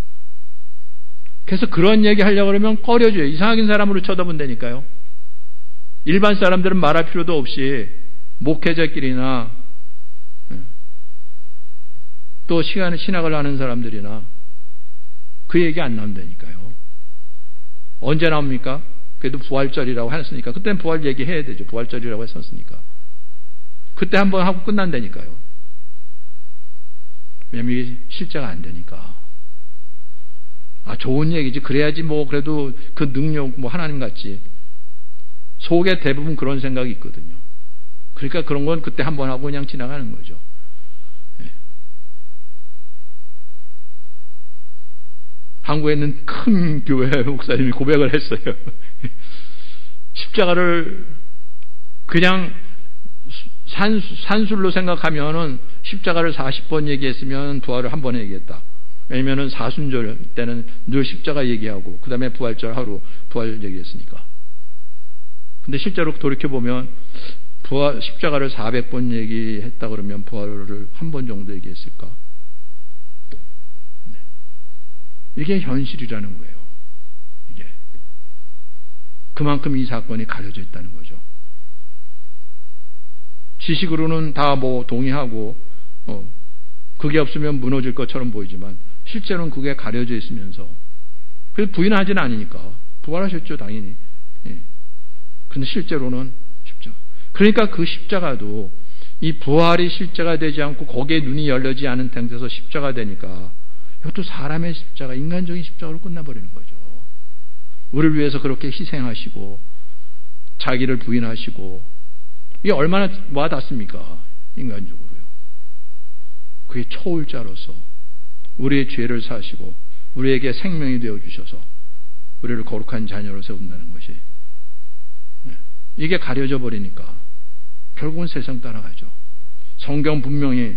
그래서 그런 얘기 하려고 그러면 꺼려져요. 이상하긴 사람으로 쳐다본다니까요. 일반 사람들은 말할 필요도 없이 목회자끼리나 또 신학을 하는 사람들이나 그 얘기 안 나온다니까요. 언제 나옵니까? 그래도 부활절이라고 했으니까 그때는 부활 얘기해야 되죠. 부활절이라고 했었으니까 그때 한번 하고 끝난다니까요. 왜냐면 이게 실제가 안 되니까. 좋은 얘기지. 그래야지 그래도 그 능력 하나님 같지. 속에 대부분 그런 생각이 있거든요. 그러니까 그런 건 그때 한번 하고 그냥 지나가는 거죠. 네. 한국에 있는 큰 교회 목사님이 고백을 했어요. 십자가를 그냥 산술로 생각하면은 십자가를 40번 얘기했으면 부활을 한 번 얘기했다. 왜냐면은 사순절 때는 늘 십자가 얘기하고 그 다음에 부활절 하루 부활 얘기했으니까. 근데 실제로 돌이켜보면 십자가를 400번 얘기했다 그러면 부활을 한 번 정도 얘기했을까? 네. 이게 현실이라는 거예요. 이게. 그만큼 이 사건이 가려져 있다는 거죠. 지식으로는 다 동의하고 그게 없으면 무너질 것처럼 보이지만 실제로는 그게 가려져 있으면서 그래서 부인하지는 않으니까 부활하셨죠, 당연히. 예. 그런데 실제로는 십자가. 그러니까 그 십자가도 이 부활이 십자가 되지 않고 거기에 눈이 열려지 않은 상태에서 십자가 되니까 이것도 사람의 십자가, 인간적인 십자가로 끝나버리는 거죠. 우리를 위해서 그렇게 희생하시고 자기를 부인하시고 이게 얼마나 와닿습니까? 인간적으로요. 그게 초월자로서 우리의 죄를 사시고 우리에게 생명이 되어주셔서 우리를 거룩한 자녀로 세운다는 것이, 이게 가려져 버리니까 결국은 세상 따라가죠. 성경 분명히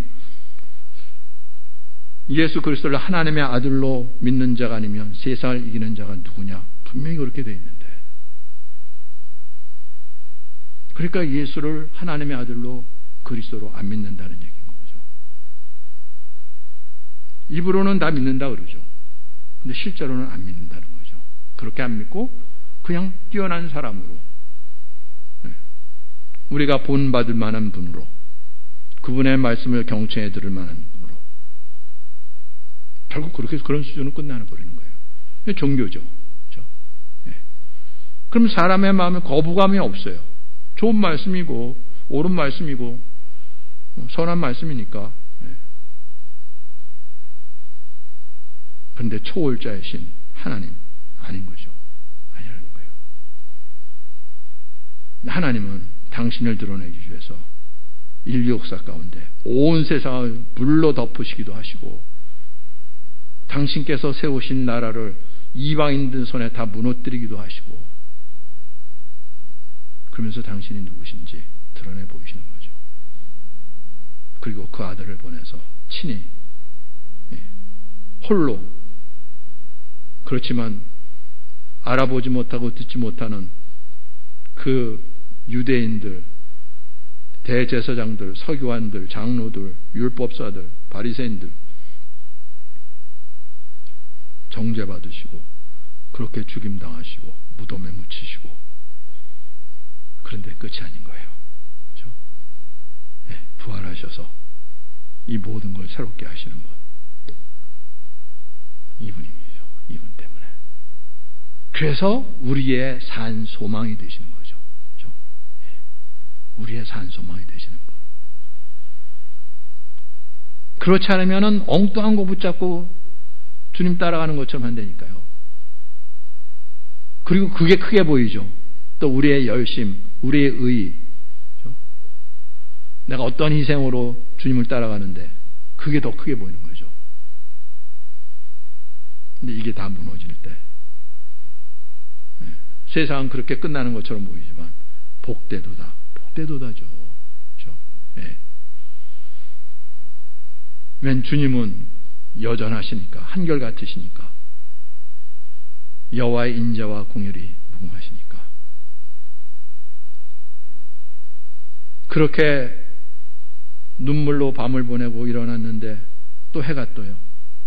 예수 그리스도를 하나님의 아들로 믿는 자가 아니면 세상을 이기는 자가 누구냐, 분명히 그렇게 되어 있는데, 그러니까 예수를 하나님의 아들로 그리스도로 안 믿는다는 얘기인 거죠. 입으로는 다 믿는다 그러죠. 근데 실제로는 안 믿는다는 거죠. 그렇게 안 믿고 그냥 뛰어난 사람으로, 우리가 본받을 만한 분으로, 그분의 말씀을 경청해 들을 만한 분으로, 결국 그렇게 그런 수준으로 끝나는 버리는 거예요. 종교죠. 그렇죠? 그럼 사람의 마음에 거부감이 없어요. 좋은 말씀이고 옳은 말씀이고 선한 말씀이니까. 그런데 초월자이신 하나님 아닌 거죠. 아니라는 거예요. 하나님은 당신을 드러내기 위해서 인류 역사 가운데 온 세상을 불로 덮으시기도 하시고, 당신께서 세우신 나라를 이방인들 손에 다 무너뜨리기도 하시고, 그러면서 당신이 누구신지 드러내 보이시는 거죠. 그리고 그 아들을 보내서 친히 홀로, 그렇지만 알아보지 못하고 듣지 못하는 그 유대인들, 대제사장들, 서기관들, 장로들, 율법사들, 바리새인들 정죄받으시고 그렇게 죽임당하시고 무덤에 묻히시고, 그런데 끝이 아닌 거예요. 그렇죠? 부활하셔서 이 모든 걸 새롭게 하시는 분, 이분이죠. 이분 때문에. 그래서 우리의 산 소망이 되시는 거죠. 그렇죠? 우리의 산 소망이 되시는 분. 그렇지 않으면 엉뚱한 거 붙잡고 주님 따라가는 것처럼 한다니까요. 그리고 그게 크게 보이죠. 또 우리의 열심, 우리의 의, 그렇죠? 내가 어떤 희생으로 주님을 따라가는데 그게 더 크게 보이는 거죠. 근데 이게 다 무너질 때, 세상은 그렇게 끝나는 것처럼 보이지만 복되도다죠. 그렇죠? 맨 주님은 여전하시니까, 한결같으시니까, 여호와의 인자와 공율이 무궁하시니까. 그렇게 눈물로 밤을 보내고 일어났는데 또 해가 떠요.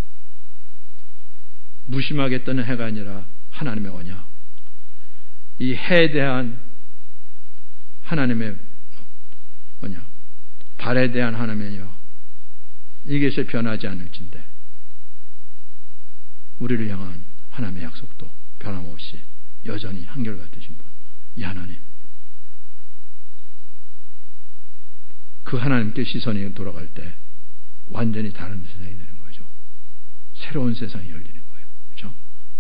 무심하게 뜨는 해가 아니라 하나님의 언약, 이 해에 대한 하나님의 언약, 달에 대한 하나님의 언약, 이것이 변하지 않을진데 우리를 향한 하나님의 약속도 변함없이 여전히 한결같으신 분, 이 하나님, 그 하나님께 시선이 돌아갈 때 완전히 다른 세상이 되는 거죠. 새로운 세상이 열리는 거예요. 그렇죠?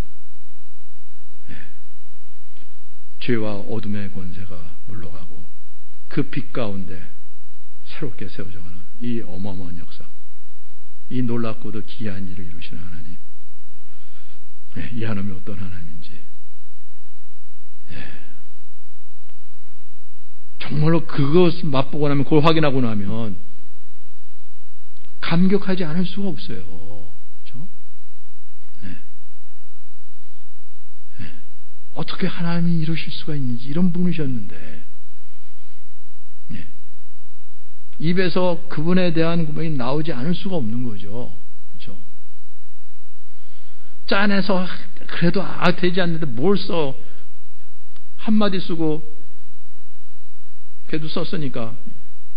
죄와 어둠의 권세가 물러가고 그 빛 가운데 새롭게 세워져가는 이 어마어마한 역사, 이 놀랍고도 기이한 일을 이루시는 하나님, 이 하나님이 어떤 하나님인지, 정말로 그것 맛보고 나면, 그걸 확인하고 나면 감격하지 않을 수가 없어요. 그렇죠? 어떻게 하나님이 이러실 수가 있는지, 이런 분이셨는데, 입에서 그분에 대한 고백이 나오지 않을 수가 없는 거죠. 그렇죠? 짠해서 그래도 되지 않는데 뭘 써, 한마디 쓰고 걔도 썼으니까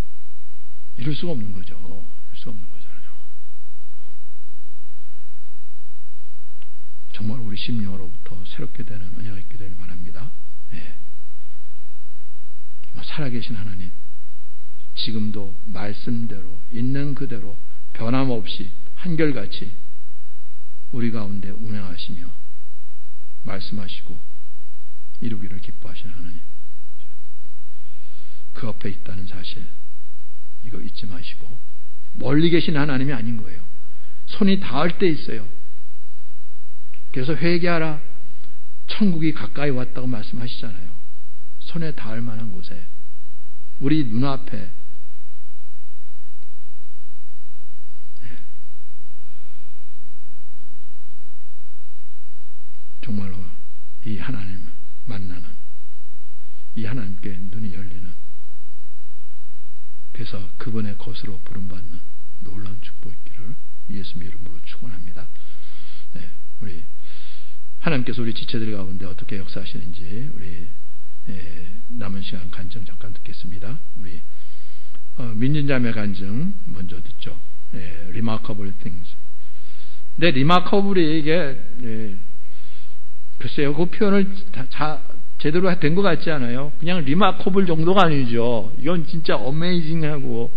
이럴 수가 없는 거죠. 이럴 수가 없는 거잖아요. 정말 우리 심령으로부터 새롭게 되는 은혜가 있게 되길 바랍니다. 예. 살아계신 하나님, 지금도 말씀대로 있는 그대로 변함없이 한결같이 우리 가운데 운행하시며 말씀하시고 이루기를 기뻐하시는 하나님, 그 앞에 있다는 사실 이거 잊지 마시고, 멀리 계신 하나님이 아닌 거예요. 손이 닿을 때 있어요. 그래서 회개하라, 천국이 가까이 왔다고 말씀하시잖아요. 손에 닿을 만한 곳에, 우리 눈앞에. 정말로 이 하나님을 만나는, 이 하나님께 눈이 열리는, 그래서 그분의 것으로 부름받는 놀라운 축복이 있기를 예수님의 이름으로 축원합니다. 네, 우리 하나님께서 우리 지체들 가운데 어떻게 역사하시는지 우리 남은 시간 간증 잠깐 듣겠습니다. 우리 민진자매 간증 먼저 듣죠. Remarkable things. 근데 remarkable이 이게 글쎄요, 그 표현을 제대로 된 것 같지 않아요? 그냥 remarkable 정도가 아니죠. 이건 진짜 amazing하고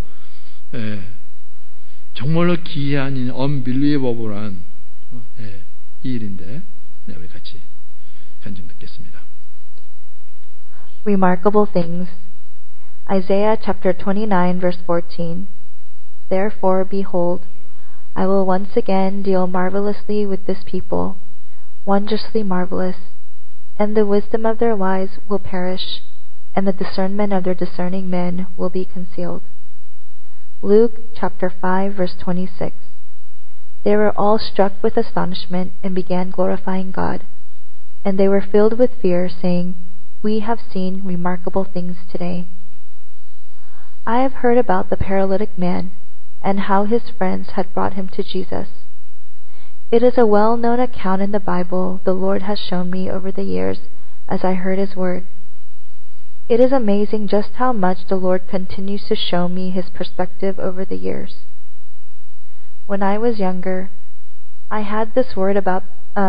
정말로 기이한, unbelievable한 이 일인데, 네, 우리 같이 간증 듣겠습니다. Remarkable things. Isaiah chapter 29 verse 14. Therefore, behold, I will once again deal marvelously with this people, wondrously marvelous, and the wisdom of their wise will perish, and the discernment of their discerning men will be concealed. Luke chapter 5 verse 26. They were all struck with astonishment and began glorifying God, and they were filled with fear, saying, We have seen remarkable things today. I have heard about the paralytic man and how his friends had brought him to Jesus. It is a well-known account in the Bible the Lord has shown me over the years as I heard His Word. It is amazing just how much the Lord continues to show me His perspective over the years. When I was younger, I had heard this word about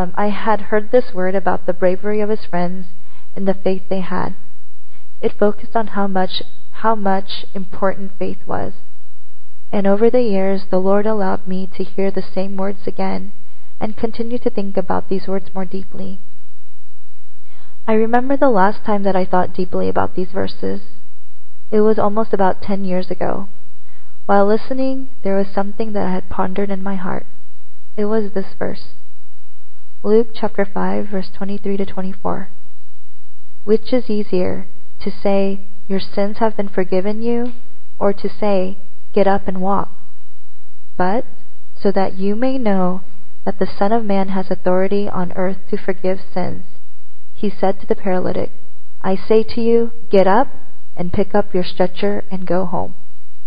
the bravery of His friends and the faith they had. It focused on how much important faith was. And over the years, the Lord allowed me to hear the same words again and continue to think about these words more deeply. I remember the last time that I thought deeply about these verses. It was almost about 10 years ago. While listening, there was something that I had pondered in my heart. It was this verse. Luke chapter 5 verse 23 to 24. Which is easier, to say, your sins have been forgiven you, or to say, get up and walk? But, so that you may know that the Son of Man has authority on earth to forgive sins, He said to the paralytic, I say to you, get up and pick up your stretcher and go home.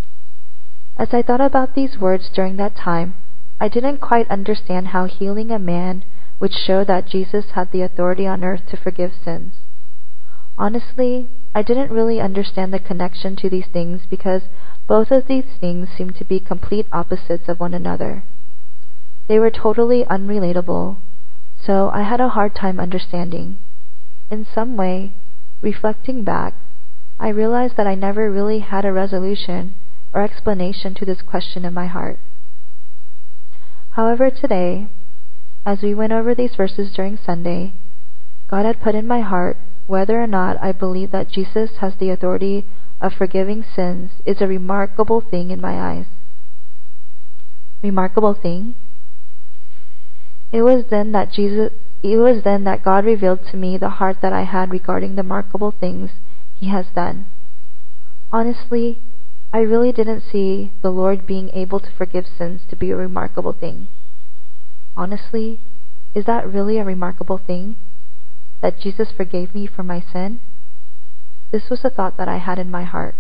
As I thought about these words during that time, I didn't quite understand how healing a man would show that Jesus had the authority on earth to forgive sins. Honestly, I didn't really understand the connection to these things because both of these things seemed to be complete opposites of one another. They were totally unrelatable, so I had a hard time understanding. In some way, reflecting back, I realized that I never really had a resolution or explanation to this question in my heart. However, today, as we went over these verses during Sunday, God had put in my heart whether or not I believe that Jesus has the authority of forgiving sins is a remarkable thing in my eyes. Remarkable thing? It was then that God revealed to me the heart that I had regarding the remarkable things He has done. Honestly, I really didn't see the Lord being able to forgive sins to be a remarkable thing. Honestly, is that really a remarkable thing? That Jesus forgave me for my sin? This was a thought that I had in my heart.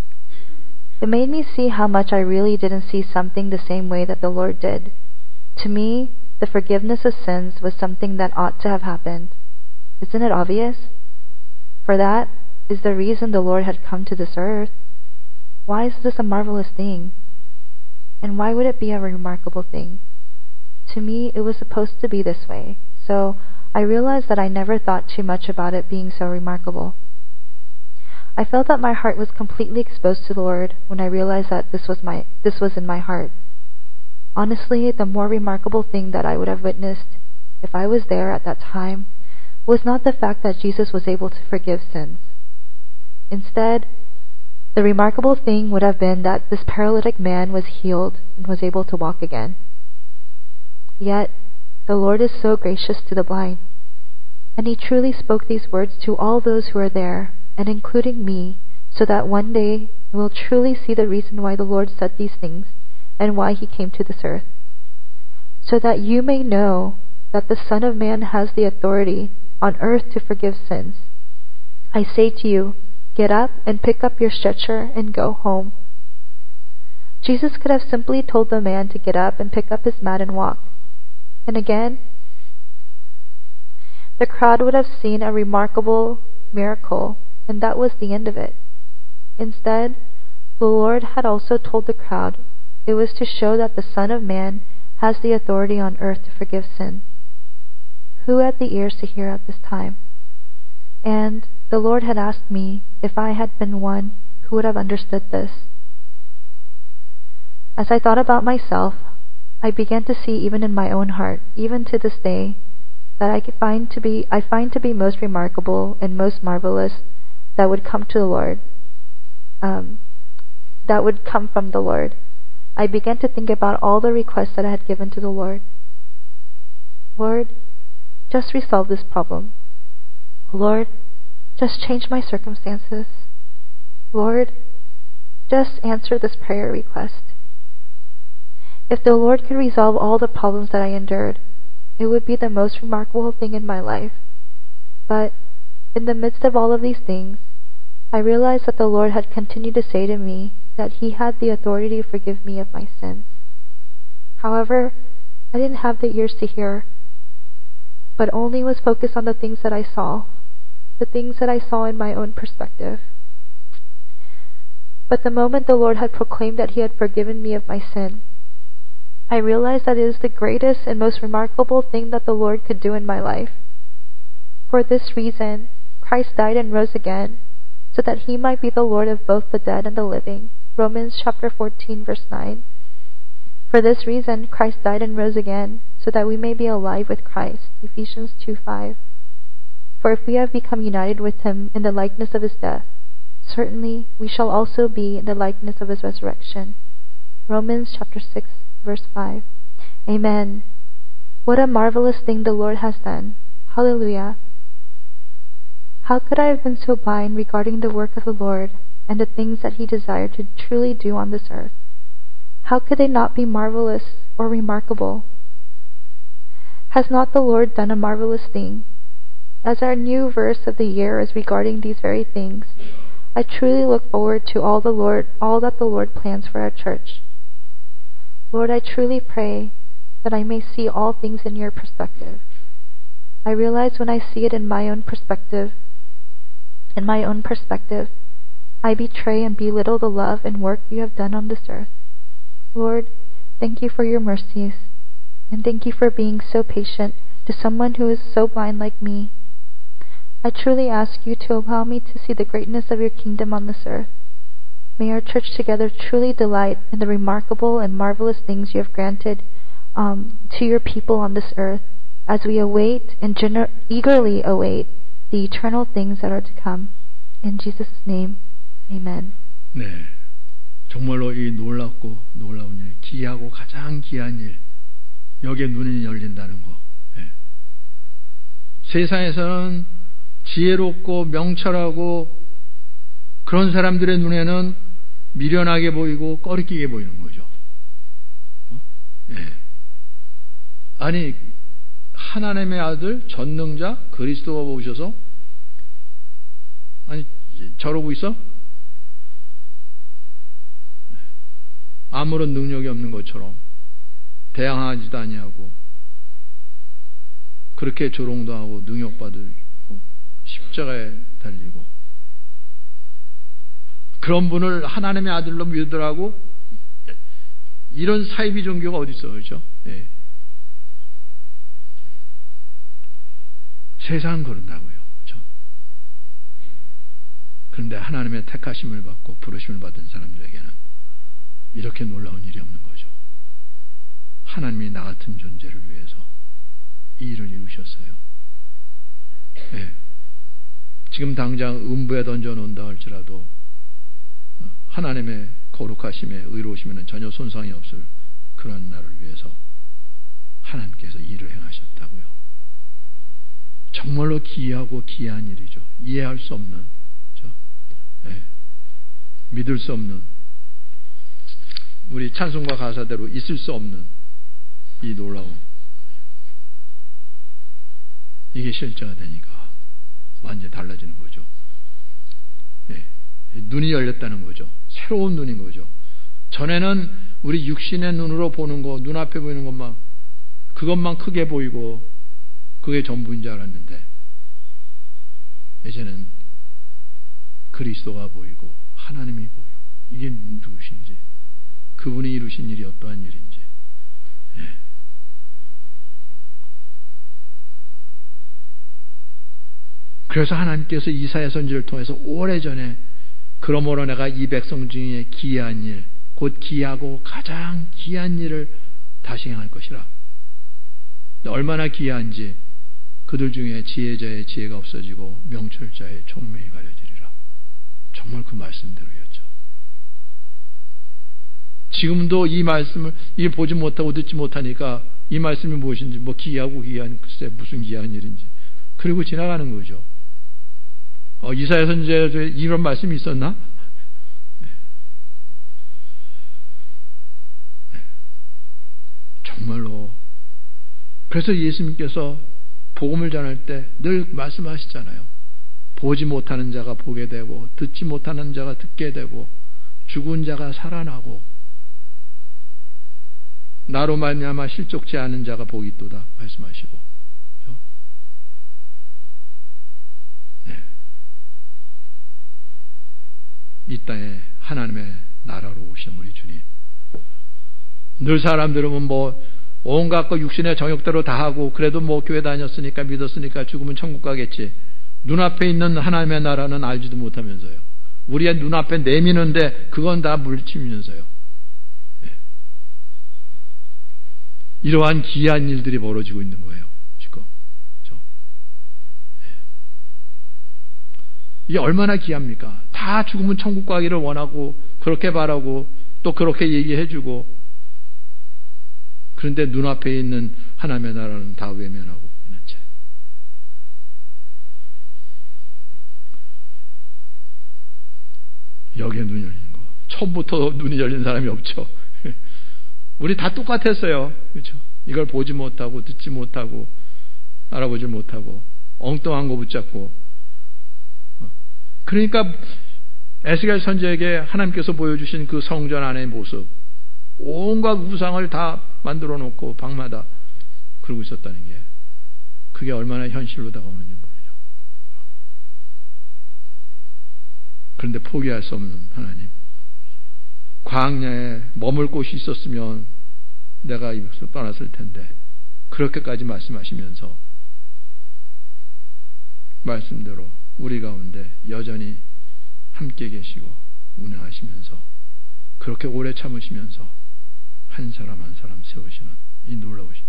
It made me see how much I really didn't see something the same way that the Lord did. To me, the forgiveness of sins was something that ought to have happened. Isn't it obvious? For that is the reason the Lord had come to this earth. Why is this a marvelous thing? And why would it be a remarkable thing? To me, it was supposed to be this way, so I realized that I never thought too much about it being so remarkable. I felt that my heart was completely exposed to the Lord when I realized that this was in my heart. Honestly, the more remarkable thing that I would have witnessed if I was there at that time was not the fact that Jesus was able to forgive sins. Instead, the remarkable thing would have been that this paralytic man was healed and was able to walk again. Yet, the Lord is so gracious to the blind, and He truly spoke these words to all those who are there, and including me, so that one day we will truly see the reason why the Lord said these things and why He came to this earth. So that you may know that the Son of Man has the authority on earth to forgive sins. I say to you, get up and pick up your stretcher and go home. Jesus could have simply told the man to get up and pick up his mat and walk. And again, the crowd would have seen a remarkable miracle, and that was the end of it. Instead, the Lord had also told the crowd it was to show that the Son of Man has the authority on earth to forgive sin. Who had the ears to hear at this time? And the Lord had asked me if I had been one who would have understood this. As I thought about myself, I began to see even in my own heart, even to this day, that I find to be most remarkable and most marvelous that would come to the Lord, that would come from the Lord. I began to think about all the requests that I had given to the Lord. Lord, just resolve this problem. Lord, just change my circumstances. Lord, just answer this prayer request. If the Lord could resolve all the problems that I endured, it would be the most remarkable thing in my life. But in the midst of all of these things, I realized that the Lord had continued to say to me that He had the authority to forgive me of my sins. However, I didn't have the ears to hear, but only was focused on the things that I saw, the things that I saw in my own perspective. But the moment the Lord had proclaimed that He had forgiven me of my sin, I realized that it is the greatest and most remarkable thing that the Lord could do in my life. For this reason, Christ died and rose again, so that He might be the Lord of both the dead and the living. Romans chapter 14, verse 9. For this reason, Christ died and rose again, so that we may be alive with Christ. Ephesians 2:5. For if we have become united with Him in the likeness of His death, certainly we shall also be in the likeness of His resurrection. Romans chapter 6, verse 5. Amen. What a marvelous thing the Lord has done. Hallelujah. How could I have been so blind regarding the work of the Lord and the things that He desired to truly do on this earth? How could they not be marvelous or remarkable? Has not the Lord done a marvelous thing? As our new verse of the year is regarding these very things, I truly look forward to all that the Lord plans for our church. Lord, I truly pray that I may see all things in Your perspective. I realize when I see it in my own perspective, I betray and belittle the love and work You have done on this earth. Lord, thank You for Your mercies, and thank You for being so patient to someone who is so blind like me. I truly ask You to allow me to see the greatness of Your kingdom on this earth. May our church together truly delight in the remarkable and marvelous things You have granted to Your people on this earth, as we await and eagerly await the eternal things that are to come. In Jesus' name, amen. 네, 정말로 이 놀랍고 놀라운 일, 기이하고 가장 귀한 일, 여기에 눈이 열린다는 거. 네. 세상에서는 지혜롭고 명철하고 그런 사람들의 눈에는 미련하게 보이고 꺼리끼게 보이는 거죠. 네. 아니, 하나님의 아들 전능자 그리스도가 오셔서 아니 저러고 있어? 아무런 능력이 없는 것처럼 대항하지도 아니하고 그렇게 조롱도 하고 능욕받고 십자가에 달리고 그런 분을 하나님의 아들로 믿으라고 이런 사이비 종교가 어디 있어, 그렇죠? 예. 세상은 그런다고요. 그렇죠? 그런데 하나님의 택하심을 받고 부르심을 받은 사람들에게는 이렇게 놀라운 일이 없는 거죠. 하나님이 나 같은 존재를 위해서 이 일을 이루셨어요. 네. 지금 당장 음부에 던져놓는다 할지라도 하나님의 거룩하심에 의로우시면 전혀 손상이 없을 그런 나를 위해서 하나님께서 일을 행하셨다고요. 정말로 기이하고 기이한 일이죠. 이해할 수 없는, 그렇죠? 네. 믿을 수 없는, 우리 찬송가 가사대로 있을 수 없는 이 놀라운, 이게 실제가 되니까 완전히 달라지는 거죠. 네. 눈이 열렸다는 거죠. 새로운 눈인 거죠. 전에는 우리 육신의 눈으로 보는 거, 눈앞에 보이는 것만, 그것만 크게 보이고 그게 전부인 줄 알았는데 이제는 그리스도가 보이고 하나님이 보이고 이게 누구신지, 그분이 이루신 일이 어떠한 일인지. 예. 그래서 하나님께서 이사야 선지를 통해서 오래전에 그러므로 내가 이 백성 중에 기이한 일, 곧 기이하고 가장 기이한 일을 다시 행할 것이라. 얼마나 기이한지 그들 중에 지혜자의 지혜가 없어지고 명철자의 총명이 가려지리라. 정말 그 말씀대로였죠. 지금도 이 말씀을 보지 못하고 듣지 못하니까 이 말씀이 무엇인지, 뭐 기이하고 기이한, 글쎄 무슨 기이한 일인지, 그리고 지나가는 거죠. 이사야 선지자에 이런 말씀이 있었나? 정말로. 그래서 예수님께서 복음을 전할 때 늘 말씀하시잖아요. 보지 못하는 자가 보게 되고 듣지 못하는 자가 듣게 되고 죽은 자가 살아나고 나로 말미암아 실족지 않은 자가 복이 있도다 말씀하시고. 그렇죠? 네. 이 땅에 하나님의 나라로 오신 우리 주님. 늘 사람들은 뭐 온갖 거 육신의 정욕대로 다 하고 그래도 뭐 교회 다녔으니까 믿었으니까 죽으면 천국 가겠지. 눈앞에 있는 하나님의 나라는 알지도 못하면서요. 우리의 눈앞에 내미는데 그건 다 물리치면서요. 네. 이러한 기이한 일들이 벌어지고 있는 거예요. 지금. 그렇죠? 네. 이게 얼마나 기이합니까? 다 죽으면 천국 가기를 원하고 그렇게 바라고 또 그렇게 얘기해주고, 그런데 눈앞에 있는 하나님의 나라는 다 외면하고 있는 채. 여기에 눈이 열리는 거. 처음부터 눈이 열린 사람이 없죠. 우리 다 똑같았어요. 그렇죠? 이걸 보지 못하고 듣지 못하고 알아보지 못하고 엉뚱한 거 붙잡고. 그러니까 에스겔 선지자에게 하나님께서 보여주신 그 성전 안의 모습, 온갖 우상을 다 만들어 놓고 방마다 그러고 있었다는 게, 그게 얼마나 현실로 다가오는지 모르죠. 그런데 포기할 수 없는 하나님, 광야에 머물 곳이 있었으면 내가 이곳을 떠났을 텐데 그렇게까지 말씀하시면서 말씀대로 우리 가운데 여전히 함께 계시고 운행하시면서 그렇게 오래 참으시면서 한 사람 한 사람 세우시는 이 놀라우신,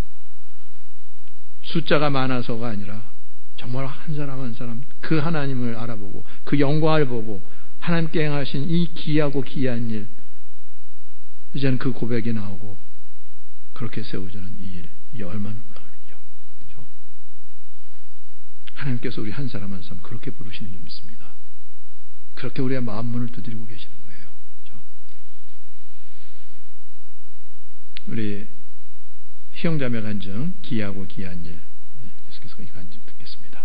숫자가 많아서가 아니라 정말 한 사람 한 사람 그 하나님을 알아보고 그 영광을 보고 하나님께 행하신 이 기이하고 기이한 일, 이제는 그 고백이 나오고 그렇게 세워지는 이 일, 이게 얼마나 놀라운 일이죠. 그렇죠? 하나님께서 우리 한 사람 한 사람 그렇게 부르시는 줄 믿습니다. 그렇게 우리의 마음 문을 두드리고 계시는 거예요. 우리 희영자매 간증, 기이하고 기이한 일, 계속해서 이 간증 듣겠습니다.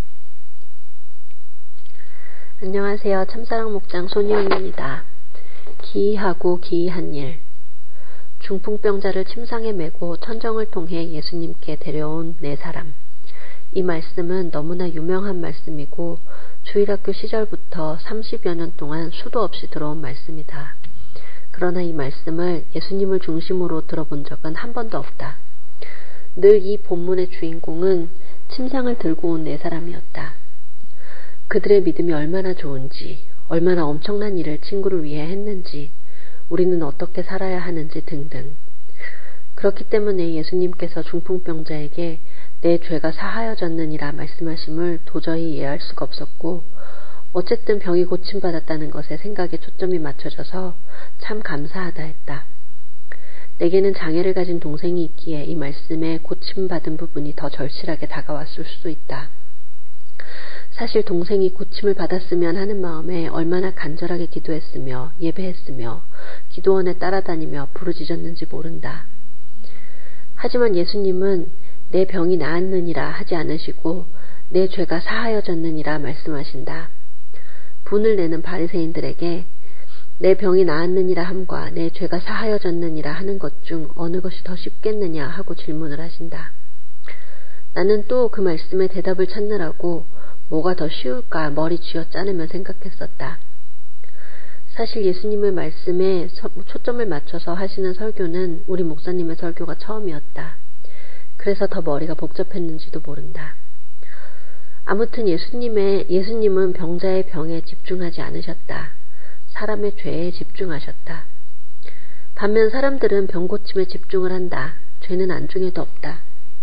안녕하세요. 참사랑 목장 손희영입니다. 기이하고 기이한 일. 중풍병자를 침상에 메고 천정을 통해 예수님께 데려온 네 사람. 이 말씀은 너무나 유명한 말씀이고 주일학교 시절부터 30여 년 동안 수도 없이 들어온 말씀이다. 그러나 이 말씀을 예수님을 중심으로 들어본 적은 한 번도 없다. 늘 이 본문의 주인공은 침상을 들고 온 네 사람이었다. 그들의 믿음이 얼마나 좋은지, 얼마나 엄청난 일을 친구를 위해 했는지, 우리는 어떻게 살아야 하는지 등등. 그렇기 때문에 예수님께서 중풍병자에게 내 죄가 사하여졌느니라 말씀하심을 도저히 이해할 수가 없었고, 어쨌든 병이 고침받았다는 것에 생각에 초점이 맞춰져서 참 감사하다 했다. 내게는 장애를 가진 동생이 있기에 이 말씀에 고침받은 부분이 더 절실하게 다가왔을 수도 있다. 사실 동생이 고침을 받았으면 하는 마음에 얼마나 간절하게 기도했으며 예배했으며 기도원에 따라다니며 부르짖었는지 모른다. 하지만 예수님은 내 병이 나았느니라 하지 않으시고 내 죄가 사하여졌느니라 말씀하신다. 분을 내는 바리새인들에게 내 병이 나았느니라 함과 내 죄가 사하여졌느니라 하는 것 중 어느 것이 더 쉽겠느냐 하고 질문을 하신다. 나는 또 그 말씀에 대답을 찾느라고 뭐가 더 쉬울까 머리 쥐어짜내며 생각했었다. 사실 예수님의 말씀에 초점을 맞춰서 하시는 설교는 우리 목사님의 설교가 처음이었다. 그래서 더 머리가 복잡했는지도 모른다. 아무튼 예수님은 병자의 병에 집중하지 않으셨다. 사람의 죄에 집중하셨다. 반면 사람들은 병 고침에 집중을 한다. 죄는 안중에도 없다.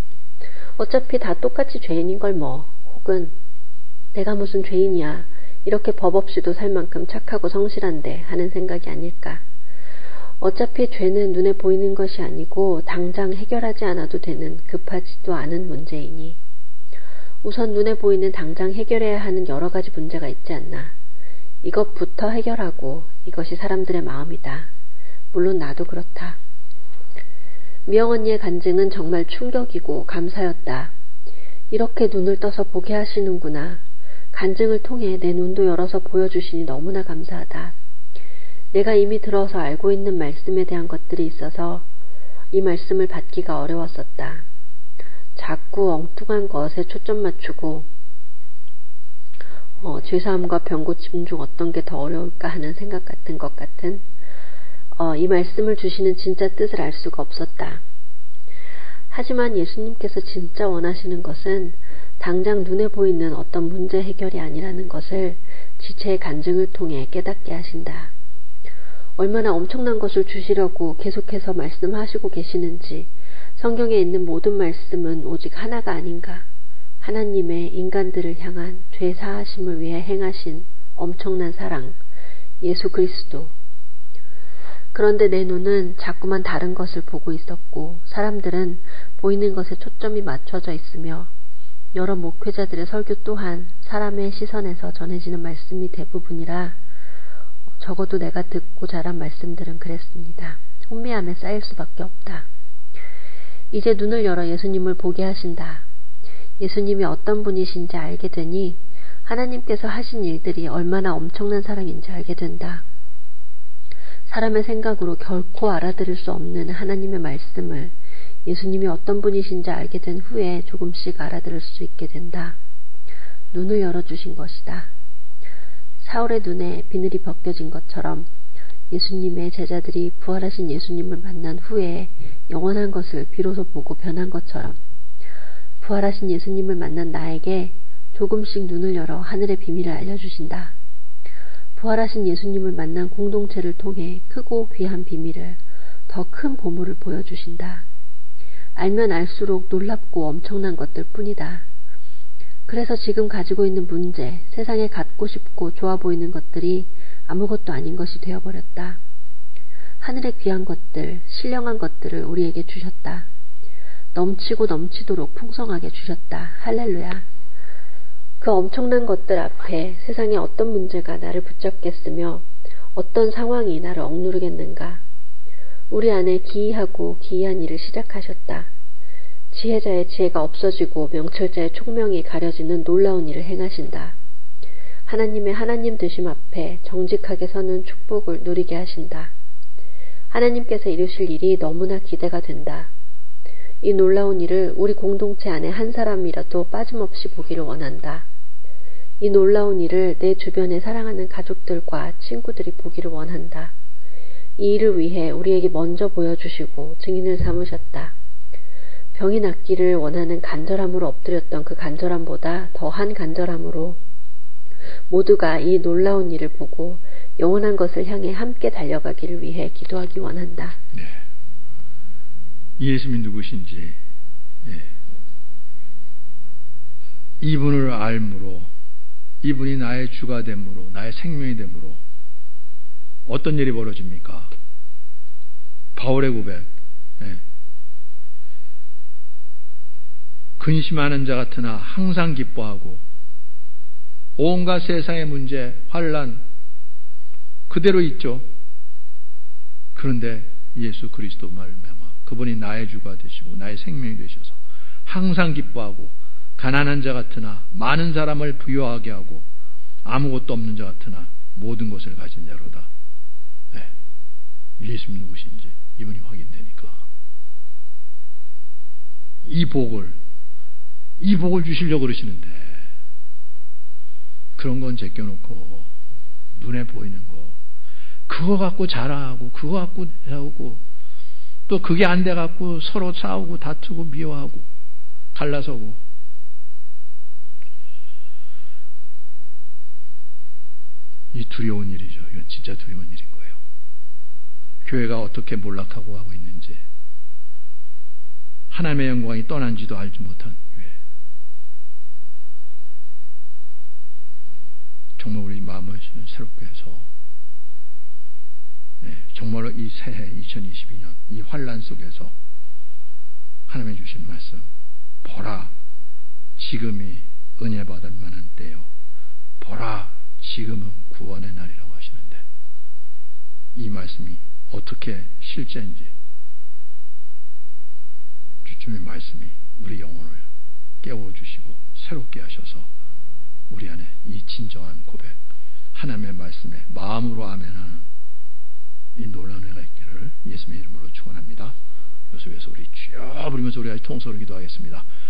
어차피 다 똑같이 죄인인 걸 뭐, 혹은 내가 무슨 죄인이야, 이렇게 법 없이도 살 만큼 착하고 성실한데 하는 생각이 아닐까. 어차피 죄는 눈에 보이는 것이 아니고 당장 해결하지 않아도 되는 급하지도 않은 문제이니 우선 눈에 보이는 당장 해결해야 하는 여러 가지 문제가 있지 않나. 이것부터 해결하고 이것이 사람들의 마음이다. 물론 나도 그렇다. 미영 언니의 간증은 정말 충격이고 감사였다. 이렇게 눈을 떠서 보게 하시는구나. 간증을 통해 내 눈도 열어서 보여주시니 너무나 감사하다. 내가 이미 들어서 알고 있는 말씀에 대한 것들이 있어서 이 말씀을 받기가 어려웠었다. 자꾸 엉뚱한 것에 초점 맞추고 죄사함과 병고침 중 어떤 게 더 어려울까 하는 생각 같은 것 같은 이 말씀을 주시는 진짜 뜻을 알 수가 없었다. 하지만 예수님께서 진짜 원하시는 것은 당장 눈에 보이는 어떤 문제 해결이 아니라는 것을 지체의 간증을 통해 깨닫게 하신다. 얼마나 엄청난 것을 주시려고 계속해서 말씀하시고 계시는지 성경에 있는 모든 말씀은 오직 하나가 아닌가. 하나님의 인간들을 향한 죄 사하심을 위해 행하신 엄청난 사랑, 예수 그리스도. 그런데 내 눈은 자꾸만 다른 것을 보고 있었고 사람들은 보이는 것에 초점이 맞춰져 있으며 여러 목회자들의 설교 또한 사람의 시선에서 전해지는 말씀이 대부분이라 적어도 내가 듣고 자란 말씀들은 그랬습니다. 혼미함에 쌓일 수밖에 없다. 이제 눈을 열어 예수님을 보게 하신다. 예수님이 어떤 분이신지 알게 되니 하나님께서 하신 일들이 얼마나 엄청난 사랑인지 알게 된다. 사람의 생각으로 결코 알아들을 수 없는 하나님의 말씀을 예수님이 어떤 분이신지 알게 된 후에 조금씩 알아들을 수 있게 된다. 눈을 열어주신 것이다. 사울의 눈에 비늘이 벗겨진 것처럼 예수님의 제자들이 부활하신 예수님을 만난 후에 영원한 것을 비로소 보고 변한 것처럼 부활하신 예수님을 만난 나에게 조금씩 눈을 열어 하늘의 비밀을 알려주신다. 부활하신 예수님을 만난 공동체를 통해 크고 귀한 비밀을, 더 큰 보물을 보여주신다. 알면 알수록 놀랍고 엄청난 것들 뿐이다. 그래서 지금 가지고 있는 문제, 세상에 갖고 싶고 좋아 보이는 것들이 아무것도 아닌 것이 되어버렸다. 하늘의 귀한 것들, 신령한 것들을 우리에게 주셨다. 넘치고 넘치도록 풍성하게 주셨다. 할렐루야. 그 엄청난 것들 앞에 세상에 어떤 문제가 나를 붙잡겠으며 어떤 상황이 나를 억누르겠는가. 우리 안에 기이하고 기이한 일을 시작하셨다. 지혜자의 지혜가 없어지고 명철자의 총명이 가려지는 놀라운 일을 행하신다. 하나님의 하나님 되심 앞에 정직하게 서는 축복을 누리게 하신다. 하나님께서 이루실 일이 너무나 기대가 된다. 이 놀라운 일을 우리 공동체 안에 한 사람이라도 빠짐없이 보기를 원한다. 이 놀라운 일을 내 주변에 사랑하는 가족들과 친구들이 보기를 원한다. 이 일을 위해 우리에게 먼저 보여주시고 증인을 삼으셨다. 병이 낫기를 원하는 간절함으로 엎드렸던 그 간절함보다 더한 간절함으로 모두가 이 놀라운 일을 보고 영원한 것을 향해 함께 달려가기를 위해 기도하기 원한다. 네. 예수님이 누구신지 이분을 알므로, 이분이 나의 주가 됨으로, 나의 생명이 됨으로 어떤 일이 벌어집니까? 바울의 고백. 근심하는 자 같으나 항상 기뻐하고 온갖 세상의 문제, 환난 그대로 있죠. 그런데 예수 그리스도 말미암아 그분이 나의 주가 되시고 나의 생명이 되셔서 항상 기뻐하고, 가난한 자 같으나 많은 사람을 부유하게 하고 아무것도 없는 자 같으나 모든 것을 가진 자로다. 예수님 누구신지 이분이 확인되니까 이 복을 주시려고 그러시는데, 그런 건 제껴놓고 눈에 보이는 거 그거 갖고 자랑하고 그거 갖고 해오고, 또 그게 안 돼 갖고 서로 싸우고 다투고 미워하고 갈라서고, 이 두려운 일이죠. 이건 진짜 두려운 일인 거예요. 교회가 어떻게 몰락하고 하고 있는지, 하나님의 영광이 떠난지도 알지 못한 교회. 정말 우리 마음을 새롭게 해서 정말로 이 새해 2022년 이 환난 속에서 하나님이 주신 말씀, 보라 지금이 은혜 받을 만한 때요, 보라 지금은 구원의 날이라고 하시는데, 이 말씀이 어떻게 실제인지 주님의 말씀이 우리 영혼을 깨워주시고 새롭게 하셔서 우리 안에 이 진정한 고백, 하나님의 말씀에 마음으로 아멘하는 이 놀라운 은혜가 있기를 예수님의 이름으로 축원합니다. 여기서 우리 주여 부르면서 우리 아주 통성으로 기도하겠습니다.